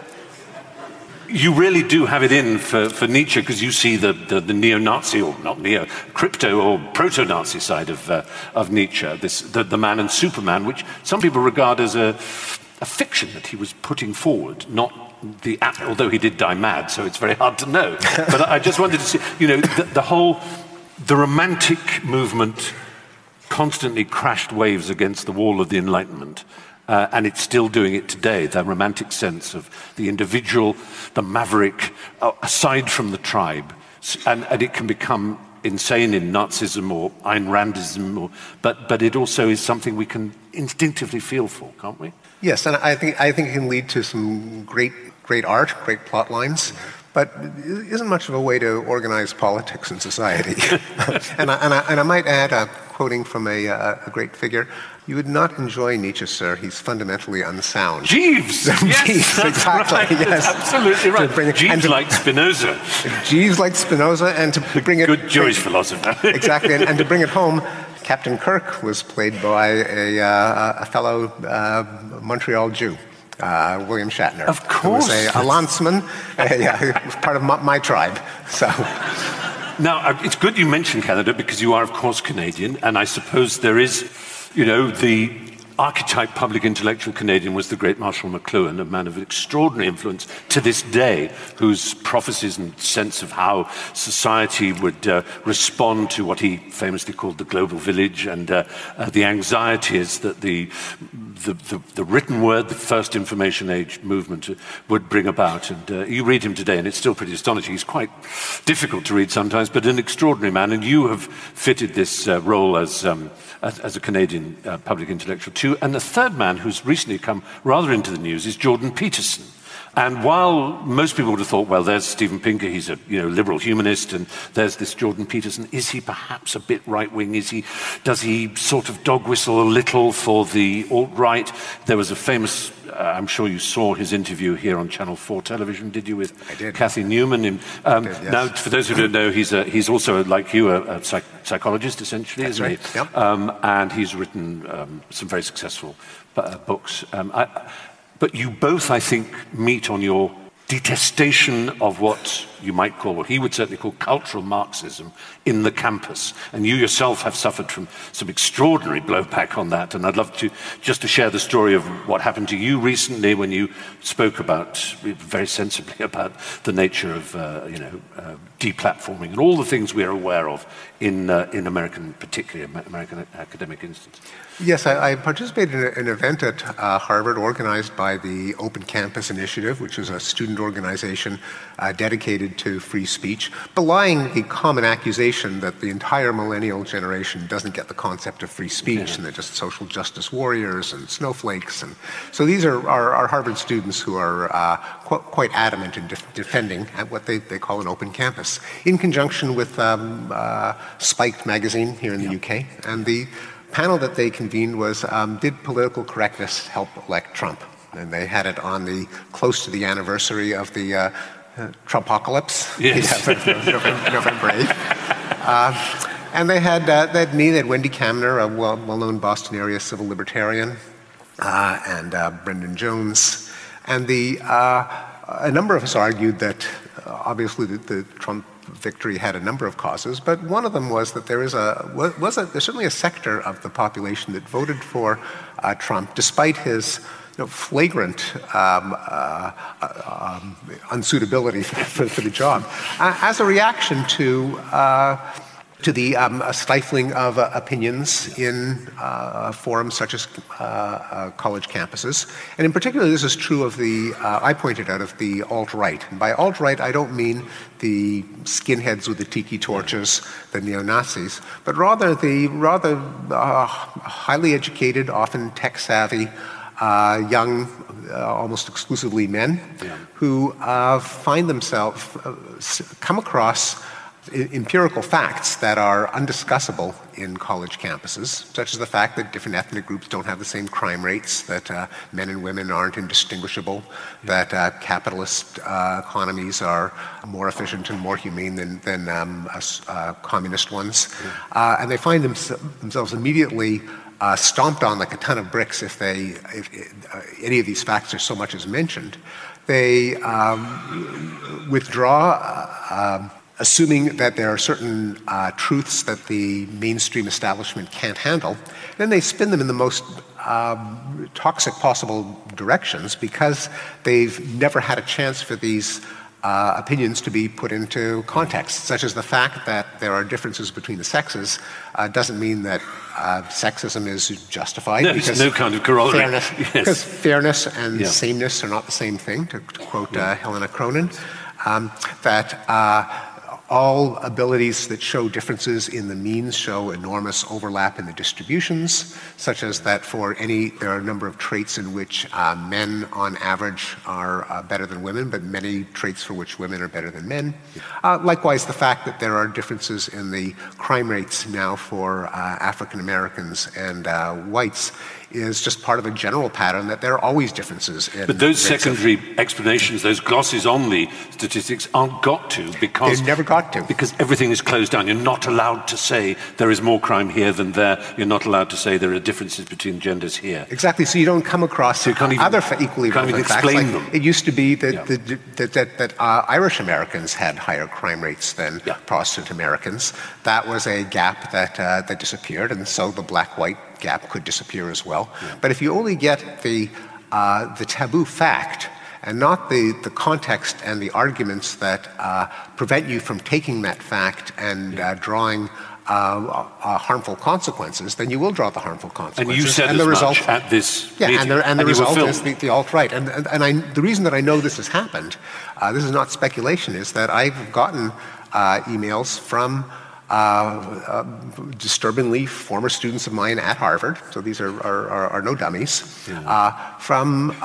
C: you really do have it in for Nietzsche, because you see the neo-Nazi, or not neo, crypto or proto-Nazi side of Nietzsche, the man and Superman, which some people regard as a fiction that he was putting forward, not although he did die mad, so it's very hard to know. But I just wanted to see, you know, the romantic movement constantly crashed waves against the wall of the Enlightenment, and it's still doing it today. The romantic sense of the individual, the maverick, aside from the tribe, and it can become insane in Nazism or Ayn Randism, but it also is something we can instinctively feel for, can't we?
D: Yes, and I think it can lead to some great art, great plot lines, but it isn't much of a way to organize politics in society. and I might add, quoting from a great figure, "You would not enjoy Nietzsche, sir. He's fundamentally unsound."
C: Jeeves! Yes,
D: Jeeves, exactly.
C: Right.
D: Yes,
C: absolutely right. Jeeves like Spinoza.
D: Jeeves like Spinoza, and to bring it
C: good Jewish philosopher.
D: Exactly, and to bring it home, Captain Kirk was played by a fellow Montreal Jew. William Shatner.
C: Of course.
D: Who was a landsman, part of my tribe. So.
C: Now, it's good you mentioned Canada, because you are, of course, Canadian, and I suppose there is, you know, the archetype public intellectual Canadian was the great Marshall McLuhan, a man of extraordinary influence to this day, whose prophecies and sense of how society would respond to what he famously called the global village, and the anxieties that the written word, the first information age movement would bring about. And you read him today, and it's still pretty astonishing. He's quite difficult to read sometimes, but an extraordinary man. And you have fitted this role as a Canadian public intellectual too. And the third man who's recently come rather into the news is Jordan Peterson. And while most people would have thought, well, there's Steven Pinker, he's a liberal humanist, and there's this Jordan Peterson, is he perhaps a bit right-wing? Does he sort of dog whistle a little for the alt-right? There was a famous, I'm sure you saw his interview here on Channel 4 television, did you, with Cathy Newman?
D: Yes.
C: Now, for those who don't know, he's also, like you, a psychologist, essentially,
D: That's
C: isn't
D: right.
C: he?
D: Yep.
C: And he's written some very successful books. But you both, I think, meet on your detestation of what you might call, what he would certainly call, cultural Marxism in the campus. And you yourself have suffered from some extraordinary blowback on that. And I'd love to share the story of what happened to you recently when you spoke about, very sensibly, about the nature of, deplatforming and all the things we are aware of in American, particularly American academic instance.
D: Yes, I participated in an event at Harvard organized by the Open Campus Initiative, which is a student organization dedicated to free speech, belying the common accusation that the entire millennial generation doesn't get the concept of free speech, and they're just social justice warriors and snowflakes. And so these are our Harvard students who are quite adamant in defending what they call an open campus, in conjunction with Spiked magazine here in the UK. And the panel that they convened was, did political correctness help elect Trump? And they had it on close to the anniversary of the Trumpocalypse,
C: yes.
D: November 8th. And they had me, they had Wendy Kaminer, a well-known Boston area civil libertarian, and Brendan Jones. And a number of us argued that obviously the Trump victory had a number of causes, but one of them was that there's certainly a sector of the population that voted for Trump despite his flagrant unsuitability for the job, as a reaction to to the stifling of opinions in forums such as college campuses. And in particular, this is true of I pointed out, of the alt-right. And by alt-right, I don't mean the skinheads with the tiki torches, the neo-Nazis, but rather the highly educated, often tech-savvy, young, almost exclusively men, who find themselves, come across empirical facts that are undiscussable in college campuses, such as the fact that different ethnic groups don't have the same crime rates, that men and women aren't indistinguishable, that capitalist economies are more efficient and more humane than communist ones. And they find themselves immediately stomped on like a ton of bricks if any of these facts are so much as mentioned. They withdraw, assuming that there are certain truths that the mainstream establishment can't handle. Then they spin them in the most toxic possible directions because they've never had a chance for these opinions to be put into context, such as the fact that there are differences between the sexes doesn't mean that sexism is justified.
C: No, there's no kind of corollary.
D: Because fairness and sameness are not the same thing, to quote Helena Cronin. That all abilities that show differences in the means show enormous overlap in the distributions, such as that there are a number of traits in which men on average are better than women, but many traits for which women are better than men. Likewise, the fact that there are differences in the crime rates now for African Americans and whites is just part of a general pattern that there are always differences in
C: But those secondary explanations, those glosses on the statistics aren't got to because...
D: They've never got to.
C: Because everything is closed down. You're not allowed to say there is more crime here than there. You're not allowed to say there are differences between genders here.
D: Exactly, so you don't come across other equally relevant facts.
C: Explain them.
D: It used to be that Irish Americans had higher crime rates than Protestant Americans. That was a gap that disappeared, and so the black-white gap could disappear as well. But if you only get the taboo fact and not the context and the arguments that prevent you from taking that fact and drawing harmful consequences, then you will draw the harmful consequences.
C: And you said as much at this meeting.
D: And the result is the alt-right. And the reason that I know this has happened, this is not speculation, is that I've gotten emails from disturbingly former students of mine at Harvard, so these are no dummies, from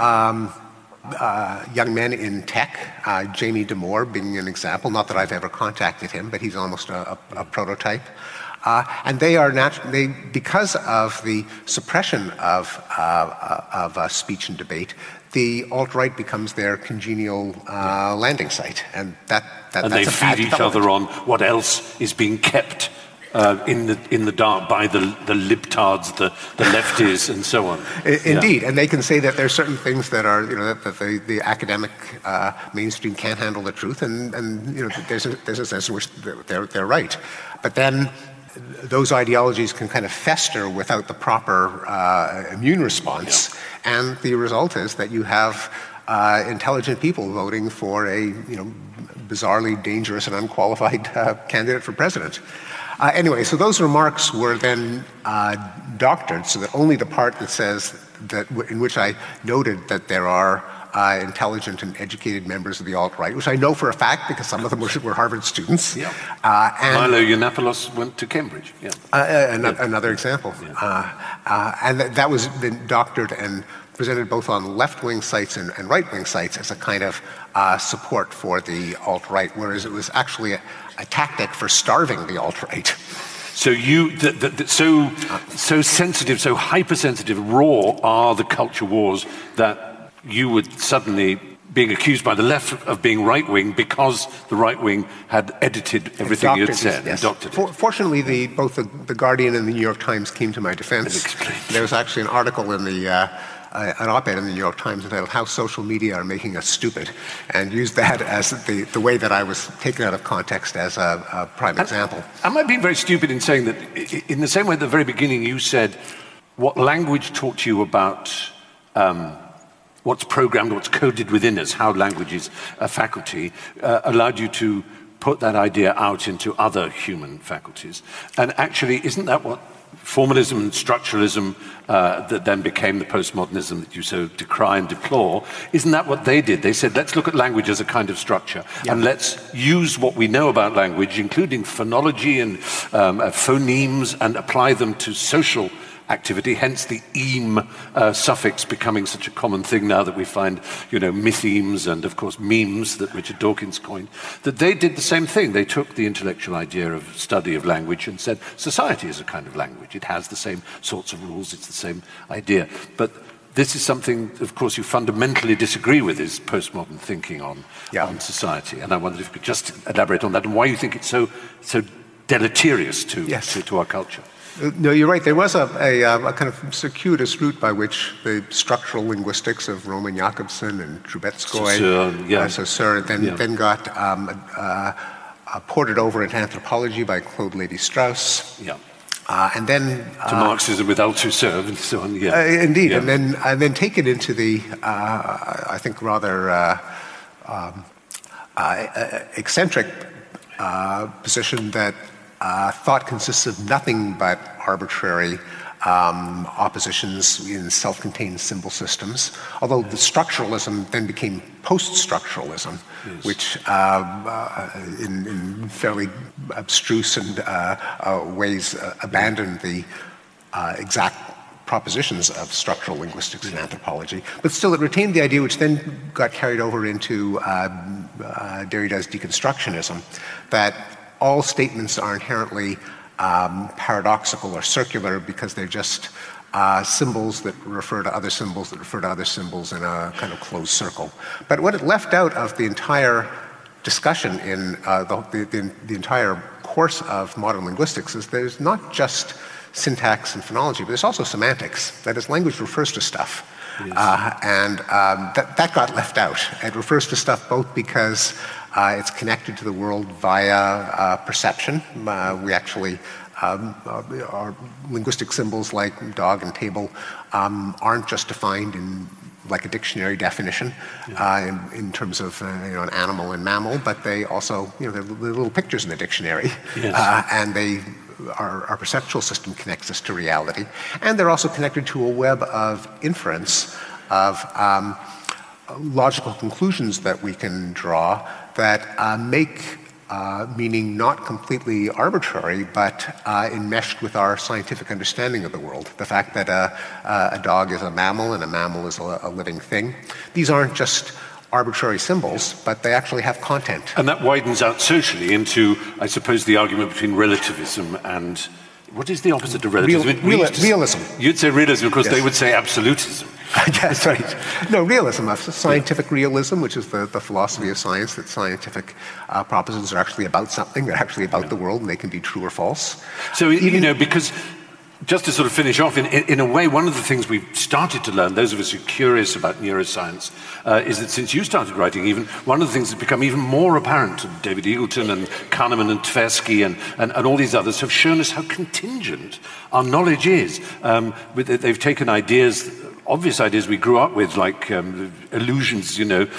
D: young men in tech, Jamie Damore being an example, not that I've ever contacted him, but he's almost a prototype. And they are because of the suppression of speech and debate, the alt-right becomes their congenial landing site, and that's
C: they feed each other on what else is being kept in the dark by the libtards, the lefties, and so on.
D: Indeed, and they can say that there are certain things that are that the academic mainstream can't handle the truth, and there's a sense in which they're right, but then those ideologies can kind of fester without the proper immune response, and the result is that you have intelligent people voting for a bizarrely dangerous and unqualified candidate for president. Anyway, so those remarks were then doctored so that only the part that says that in which I noted that there are intelligent and educated members of the alt-right, which I know for a fact because some of them were Harvard students.
C: And Milo Yiannopoulos went to Cambridge.
D: Another example. And that was then doctored and presented both on left-wing sites and right-wing sites as a kind of support for the alt-right, whereas it was actually a tactic for starving the alt-right.
C: So so sensitive, so hypersensitive, raw are the culture wars that you would suddenly being accused by the left of being right-wing because the right-wing had edited everything you had said and doctored it.
D: Fortunately, both the Guardian and the New York Times came to my defense. There was actually an article in an op-ed in the New York Times entitled "How Social Media Are Making Us Stupid," and used that as the way that I was taken out of context as a prime example.
C: I might be very stupid in saying that in the same way at the very beginning you said what language taught you about what's programmed, what's coded within us, how language is a faculty, allowed you to put that idea out into other human faculties. And actually, isn't that what formalism and structuralism that then became the postmodernism that you so decry and deplore, isn't that what they did? They said, let's look at language as a kind of structure, and let's use what we know about language, including phonology and phonemes, and apply them to social activity, hence the "eem" suffix becoming such a common thing now that we find, mythemes and, of course, memes that Richard Dawkins coined, that they did the same thing. They took the intellectual idea of study of language and said, society is a kind of language. It has the same sorts of rules. It's the same idea. But this is something, of course, you fundamentally disagree with, is postmodern thinking on society. And I wondered if you could just elaborate on that and why you think it's so deleterious to our culture.
D: No, you're right. There was a kind of circuitous route by which the structural linguistics of Roman Jakobson and Trubetskoy, Saussure, then got ported over into anthropology by Claude Lévi-Strauss.
C: Yeah.
D: And then
C: to Marxism with Althusser and so on. Yeah.
D: Indeed, and then taken into the I think rather eccentric position that thought consists of nothing but arbitrary oppositions in self-contained symbol systems, although the structuralism then became post-structuralism, which in fairly abstruse and ways abandoned the exact propositions of structural linguistics and anthropology. But still, it retained the idea, which then got carried over into Derrida's deconstructionism, that all statements are inherently paradoxical or circular because they're just symbols that refer to other symbols that refer to other symbols in a kind of closed circle. But what it left out of the entire discussion in the entire course of modern linguistics is there's not just syntax and phonology, but there's also semantics. That is, language refers to stuff. Yes. That got left out. It refers to stuff both because it's connected to the world via perception. We actually, our linguistic symbols like dog and table aren't just defined in like a dictionary definition in terms of an animal and mammal, but they also, they're little pictures in the dictionary. Yes. And our perceptual system connects us to reality. And they're also connected to a web of inference, of logical conclusions that we can draw that make meaning not completely arbitrary, but enmeshed with our scientific understanding of the world. The fact that a dog is a mammal and a mammal is a living thing. These aren't just arbitrary symbols, but they actually have content.
C: And that widens out socially into, I suppose, the argument between relativism and, what is the opposite of relativism?
D: Realism.
C: You'd say realism, of course. Yes. They would say absolutism.
D: That's right. No, realism, scientific realism, which is the philosophy of science, that scientific propositions are actually about something, they're actually about the world, and they can be true or false.
C: So, because just to sort of finish off, in a way, one of the things we've started to learn, those of us who are curious about neuroscience, is that since you started writing, even one of the things that's become even more apparent to David Eagleton and Kahneman and Tversky and all these others have shown us how contingent our knowledge is. They've taken ideas, obvious ideas we grew up with, like illusions,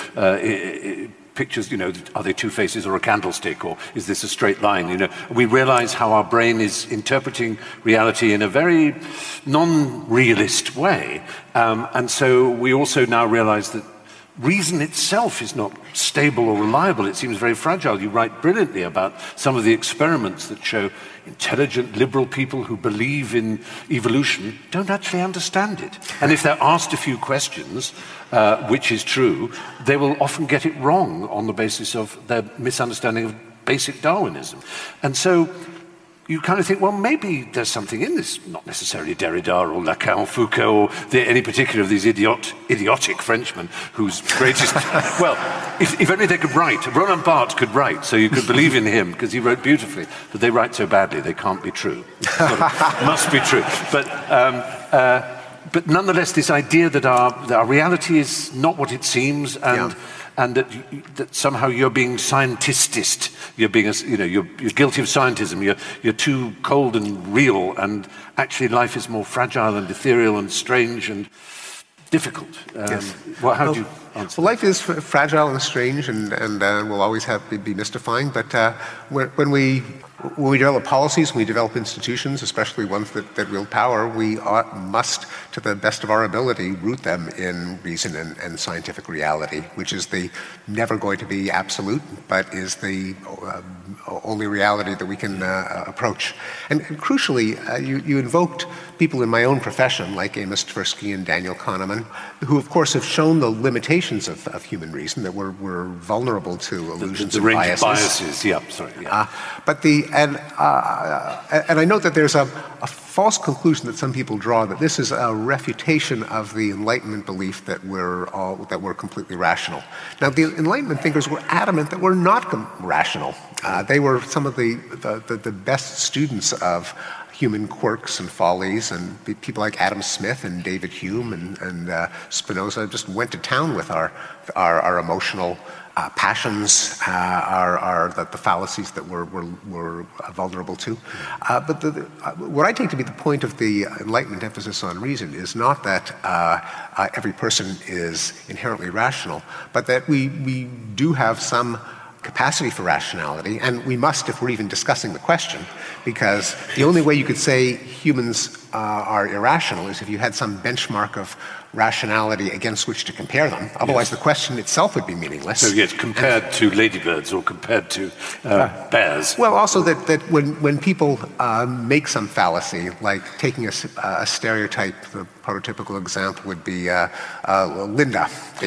C: pictures, are they two faces or a candlestick, or is this a straight line? We realize how our brain is interpreting reality in a very non-realist way. And so we also now realize that reason itself is not stable or reliable. It seems very fragile. You write brilliantly about some of the experiments that show intelligent, liberal people who believe in evolution don't actually understand it. And if they're asked a few questions, which is true, they will often get it wrong on the basis of their misunderstanding of basic Darwinism. And so you kind of think, well, maybe there's something in this, not necessarily Derrida or Lacan or Foucault or any particular of these idiotic Frenchmen whose greatest... well, if only they could write. Roland Barthes could write, so you could believe in him because he wrote beautifully. But they write so badly, they can't be true. Must be true. But nonetheless, this idea that our reality is not what it seems, and that somehow you're being scientistist, you're being, you're guilty of scientism, you're too cold and real, and actually life is more fragile and ethereal and strange and difficult.
D: Yes.
C: Well, how do you? answer.
D: Well, life is fragile and strange, and will always be mystifying. But when we develop policies, when we develop institutions, especially ones that wield power, we must, to the best of our ability, root them in reason and scientific reality, which is never going to be absolute, but is the only reality that we can approach. And crucially, you invoked people in my own profession, like Amos Tversky and Daniel Kahneman, who, of course, have shown the limitations of human reason, that we're vulnerable to illusions and biases.
C: The range of biases, yeah.
D: And I note that there's a false conclusion that some people draw that this is a refutation of the Enlightenment belief that we're completely rational. Now, the Enlightenment thinkers were adamant that we're not rational. They were some of the best students of human quirks and follies, and people like Adam Smith and David Hume and Spinoza just went to town with our emotional passions, the fallacies that we're vulnerable to. But what I take to be the point of the Enlightenment emphasis on reason is not that every person is inherently rational, but that we do have some capacity for rationality, and we must if we're even discussing the question, because the only way you could say humans are irrational is if you had some benchmark of rationality against which to compare them. Otherwise, the question itself would be meaningless.
C: So, yes, compared to ladybirds or compared to bears.
D: Well, also that when people make some fallacy, like taking a stereotype, the prototypical example would be Linda,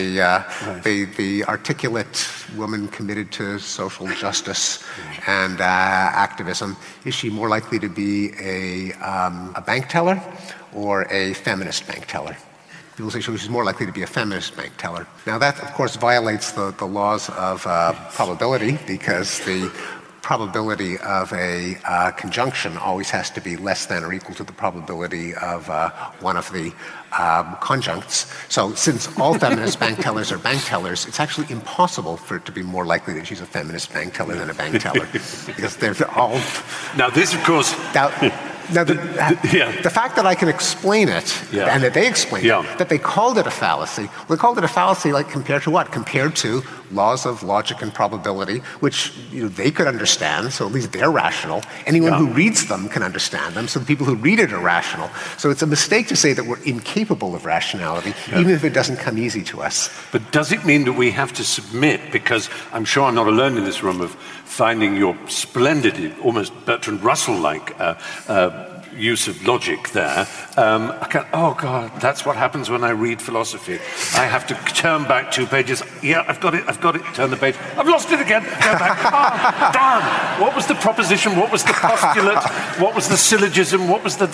D: the articulate woman committed to social justice and activism. Is she more likely to be a bank teller or a feminist bank teller? People say she's more likely to be a feminist bank teller. Now that, of course, violates the laws of probability, because the probability of a conjunction always has to be less than or equal to the probability of one of the conjuncts. So since all feminist bank tellers are bank tellers, it's actually impossible for it to be more likely that she's a feminist bank teller than a bank teller, because they're all...
C: Now this, of course...
D: Now, the fact that I can explain it, and that they explained it, that they called it a fallacy, they called it a fallacy like compared to what? Compared to laws of logic and probability, which they could understand, so at least they're rational. Anyone who reads them can understand them, so the people who read it are rational. So it's a mistake to say that we're incapable of rationality, even if it doesn't come easy to us.
C: But does it mean that we have to submit, because I'm sure I'm not alone in this room of finding your splendid, almost Bertrand Russell-like use of logic there. Oh God, that's what happens when I read philosophy. I have to turn back 2 pages. Yeah, I've got it, turn the page. I've lost it again, go back. Oh, damn, what was the proposition? What was the postulate? What was the syllogism? What was the,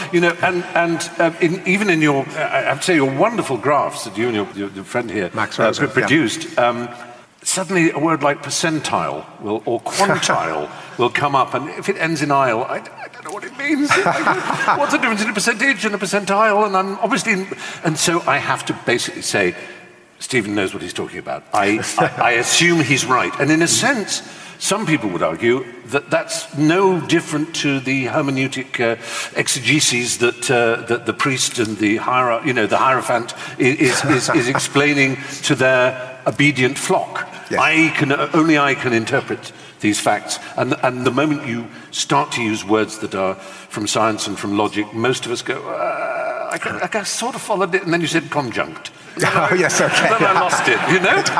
C: even in your, I have to say, your wonderful graphs that you and your friend here
D: Max Rosa,
C: produced, suddenly a word like percentile or quantile will come up, and if it ends in "ile", I don't know what it means. What's the difference in a percentage and a percentile? And I'm obviously, and so I have to basically say, Stephen knows what he's talking about. I assume he's right, and in a sense, some people would argue that that's no different to the hermeneutic exegesis that the priest and the hierophant is explaining to their obedient flock. Yes. Only I can interpret these facts, and the moment you start to use words that are from science and from logic, most of us go, I sort of followed it, and then you said conjunct.
D: Oh, yes, okay.
C: Then I lost it,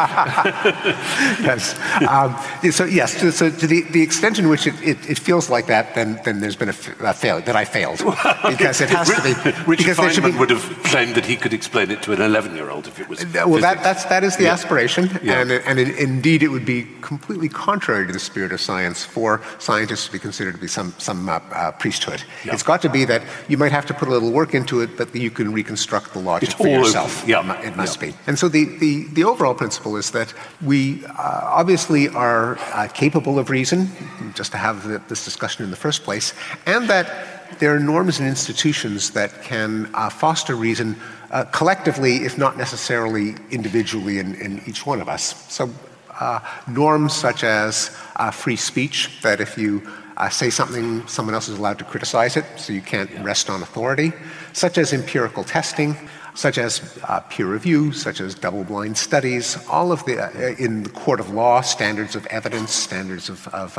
D: Yes. So to the extent in which it feels like that, then there's been a failure, that I failed. Because it has to be...
C: Richard Feynman would have claimed that he could explain it to an 11-year-old if it was
D: Well, that is the aspiration, and indeed it would be completely contrary to the spirit of science for scientists to be considered to be some priesthood. Yeah. It's got to be that you might have to put a little work into it, but you can reconstruct the logic for yourself. It must be. And so the overall principle is that we obviously are capable of reason, just to have this discussion in the first place, and that there are norms and institutions that can foster reason collectively, if not necessarily individually in each one of us. So norms such as free speech, that if you say something, someone else is allowed to criticize it, so you can't rest on authority, such as empirical testing, such as peer review, such as double-blind studies, all of the, in the court of law, standards of evidence, standards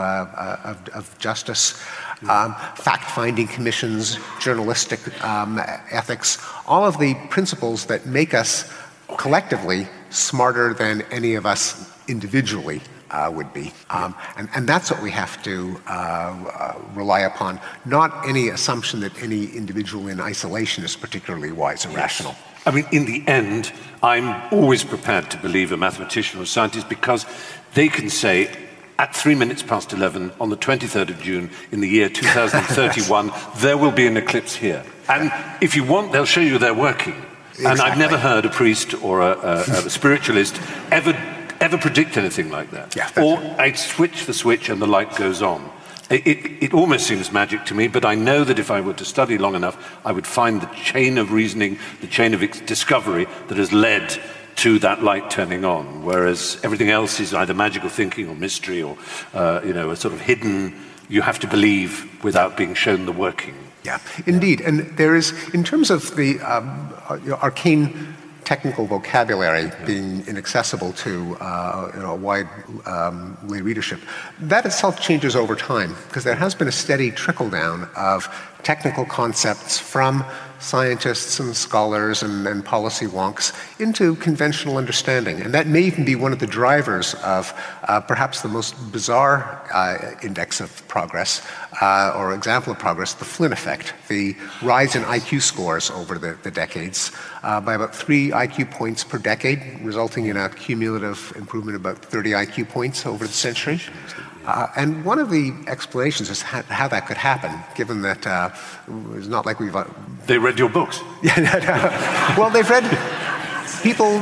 D: of justice, fact-finding commissions, journalistic ethics, all of the principles that make us collectively smarter than any of us individually would be. And that's what we have to rely upon, not any assumption that any individual in isolation is particularly wise or rational.
C: I mean, in the end, I'm always prepared to believe a mathematician or a scientist because they can say, at 11 on the 23rd of June in the year 2031, there will be an eclipse here. And if you want, they'll show you they're working. Exactly. And I've never heard a priest or a spiritualist ever predict anything like that.
D: Yeah,
C: or I switch the switch and the light goes on. It almost seems magic to me, but I know that if I were to study long enough, I would find the chain of reasoning, the chain of discovery that has led to that light turning on, whereas everything else is either magical thinking or mystery or, a sort of hidden, you have to believe without being shown the working.
D: Yeah, indeed. And there is, in terms of the arcane technical vocabulary being inaccessible to a wide lay readership, that itself changes over time, because there has been a steady trickle-down of technical concepts from scientists and scholars and policy wonks into conventional understanding. And that may even be one of the drivers of perhaps the most bizarre index of progress, or example of progress, the Flynn effect, the rise in IQ scores over the decades by about 3 IQ points per decade, resulting in a cumulative improvement of about 30 IQ points over the century. And one of the explanations is how that could happen, given that it's not like we've...
C: They read your books.
D: Well, they've read... People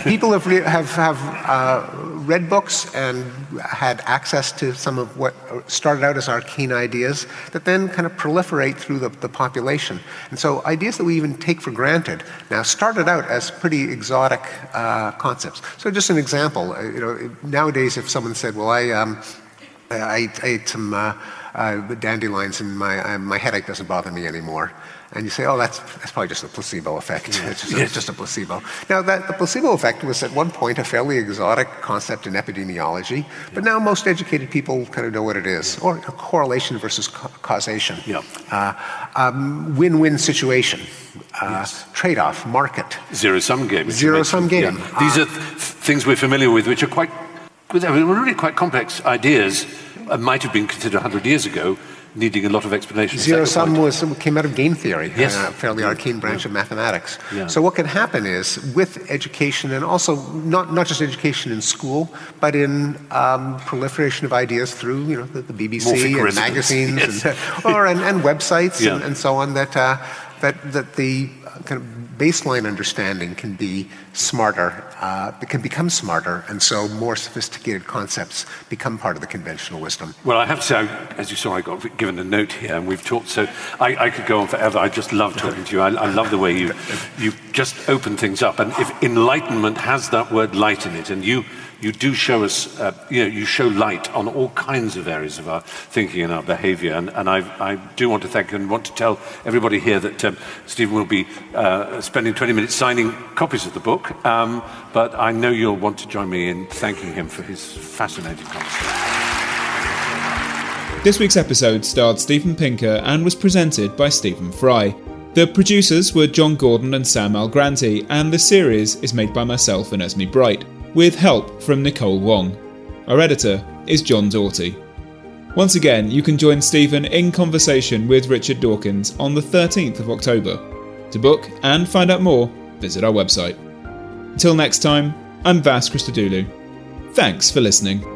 D: have read books and had access to some of what started out as arcane ideas that then kind of proliferate through the population. And so ideas that we even take for granted now started out as pretty exotic concepts. So just an example, nowadays if someone said, well, I ate some dandelions and my headache doesn't bother me anymore. And you say, oh, that's probably just a placebo effect. Yeah. It's just a placebo. Now, the placebo effect was at one point a fairly exotic concept in epidemiology, but now most educated people kind of know what it is, or correlation versus causation. Win-win situation, trade-off, market.
C: Zero-sum game.
D: Zero-sum game.
C: Yeah. These are things we're familiar with, which are really quite complex ideas, might have been considered 100 years ago, needing a lot of explanation.
D: Zero-sum came out of game theory, a fairly arcane branch of mathematics. Yeah. So what can happen is, with education, and also not just education in school, but in proliferation of ideas through the BBC and magazines and websites and so on, that the kind of baseline understanding can be smarter, it can become smarter, and so more sophisticated concepts become part of the conventional wisdom.
C: Well, I have to say, as you saw, I got given a note here, and we've talked, so I could go on forever. I just love talking to you. I love the way you just open things up, and if enlightenment has that word light in it, and you do show us, you show light on all kinds of areas of our thinking and our behavior. And I do want to thank and want to tell everybody here that Stephen will be spending 20 minutes signing copies of the book. But I know you'll want to join me in thanking him for his fascinating conversation.
B: This week's episode starred Steven Pinker and was presented by Stephen Fry. The producers were John Gordon and Sam Algranti, and the series is made by myself and Esme Bright, with help from Nicole Wong. Our editor is John Doughty. Once again, you can join Stephen in conversation with Richard Dawkins on the 13th of October. To book and find out more, visit our website. Until next time, I'm Vas Christodoulou. Thanks for listening.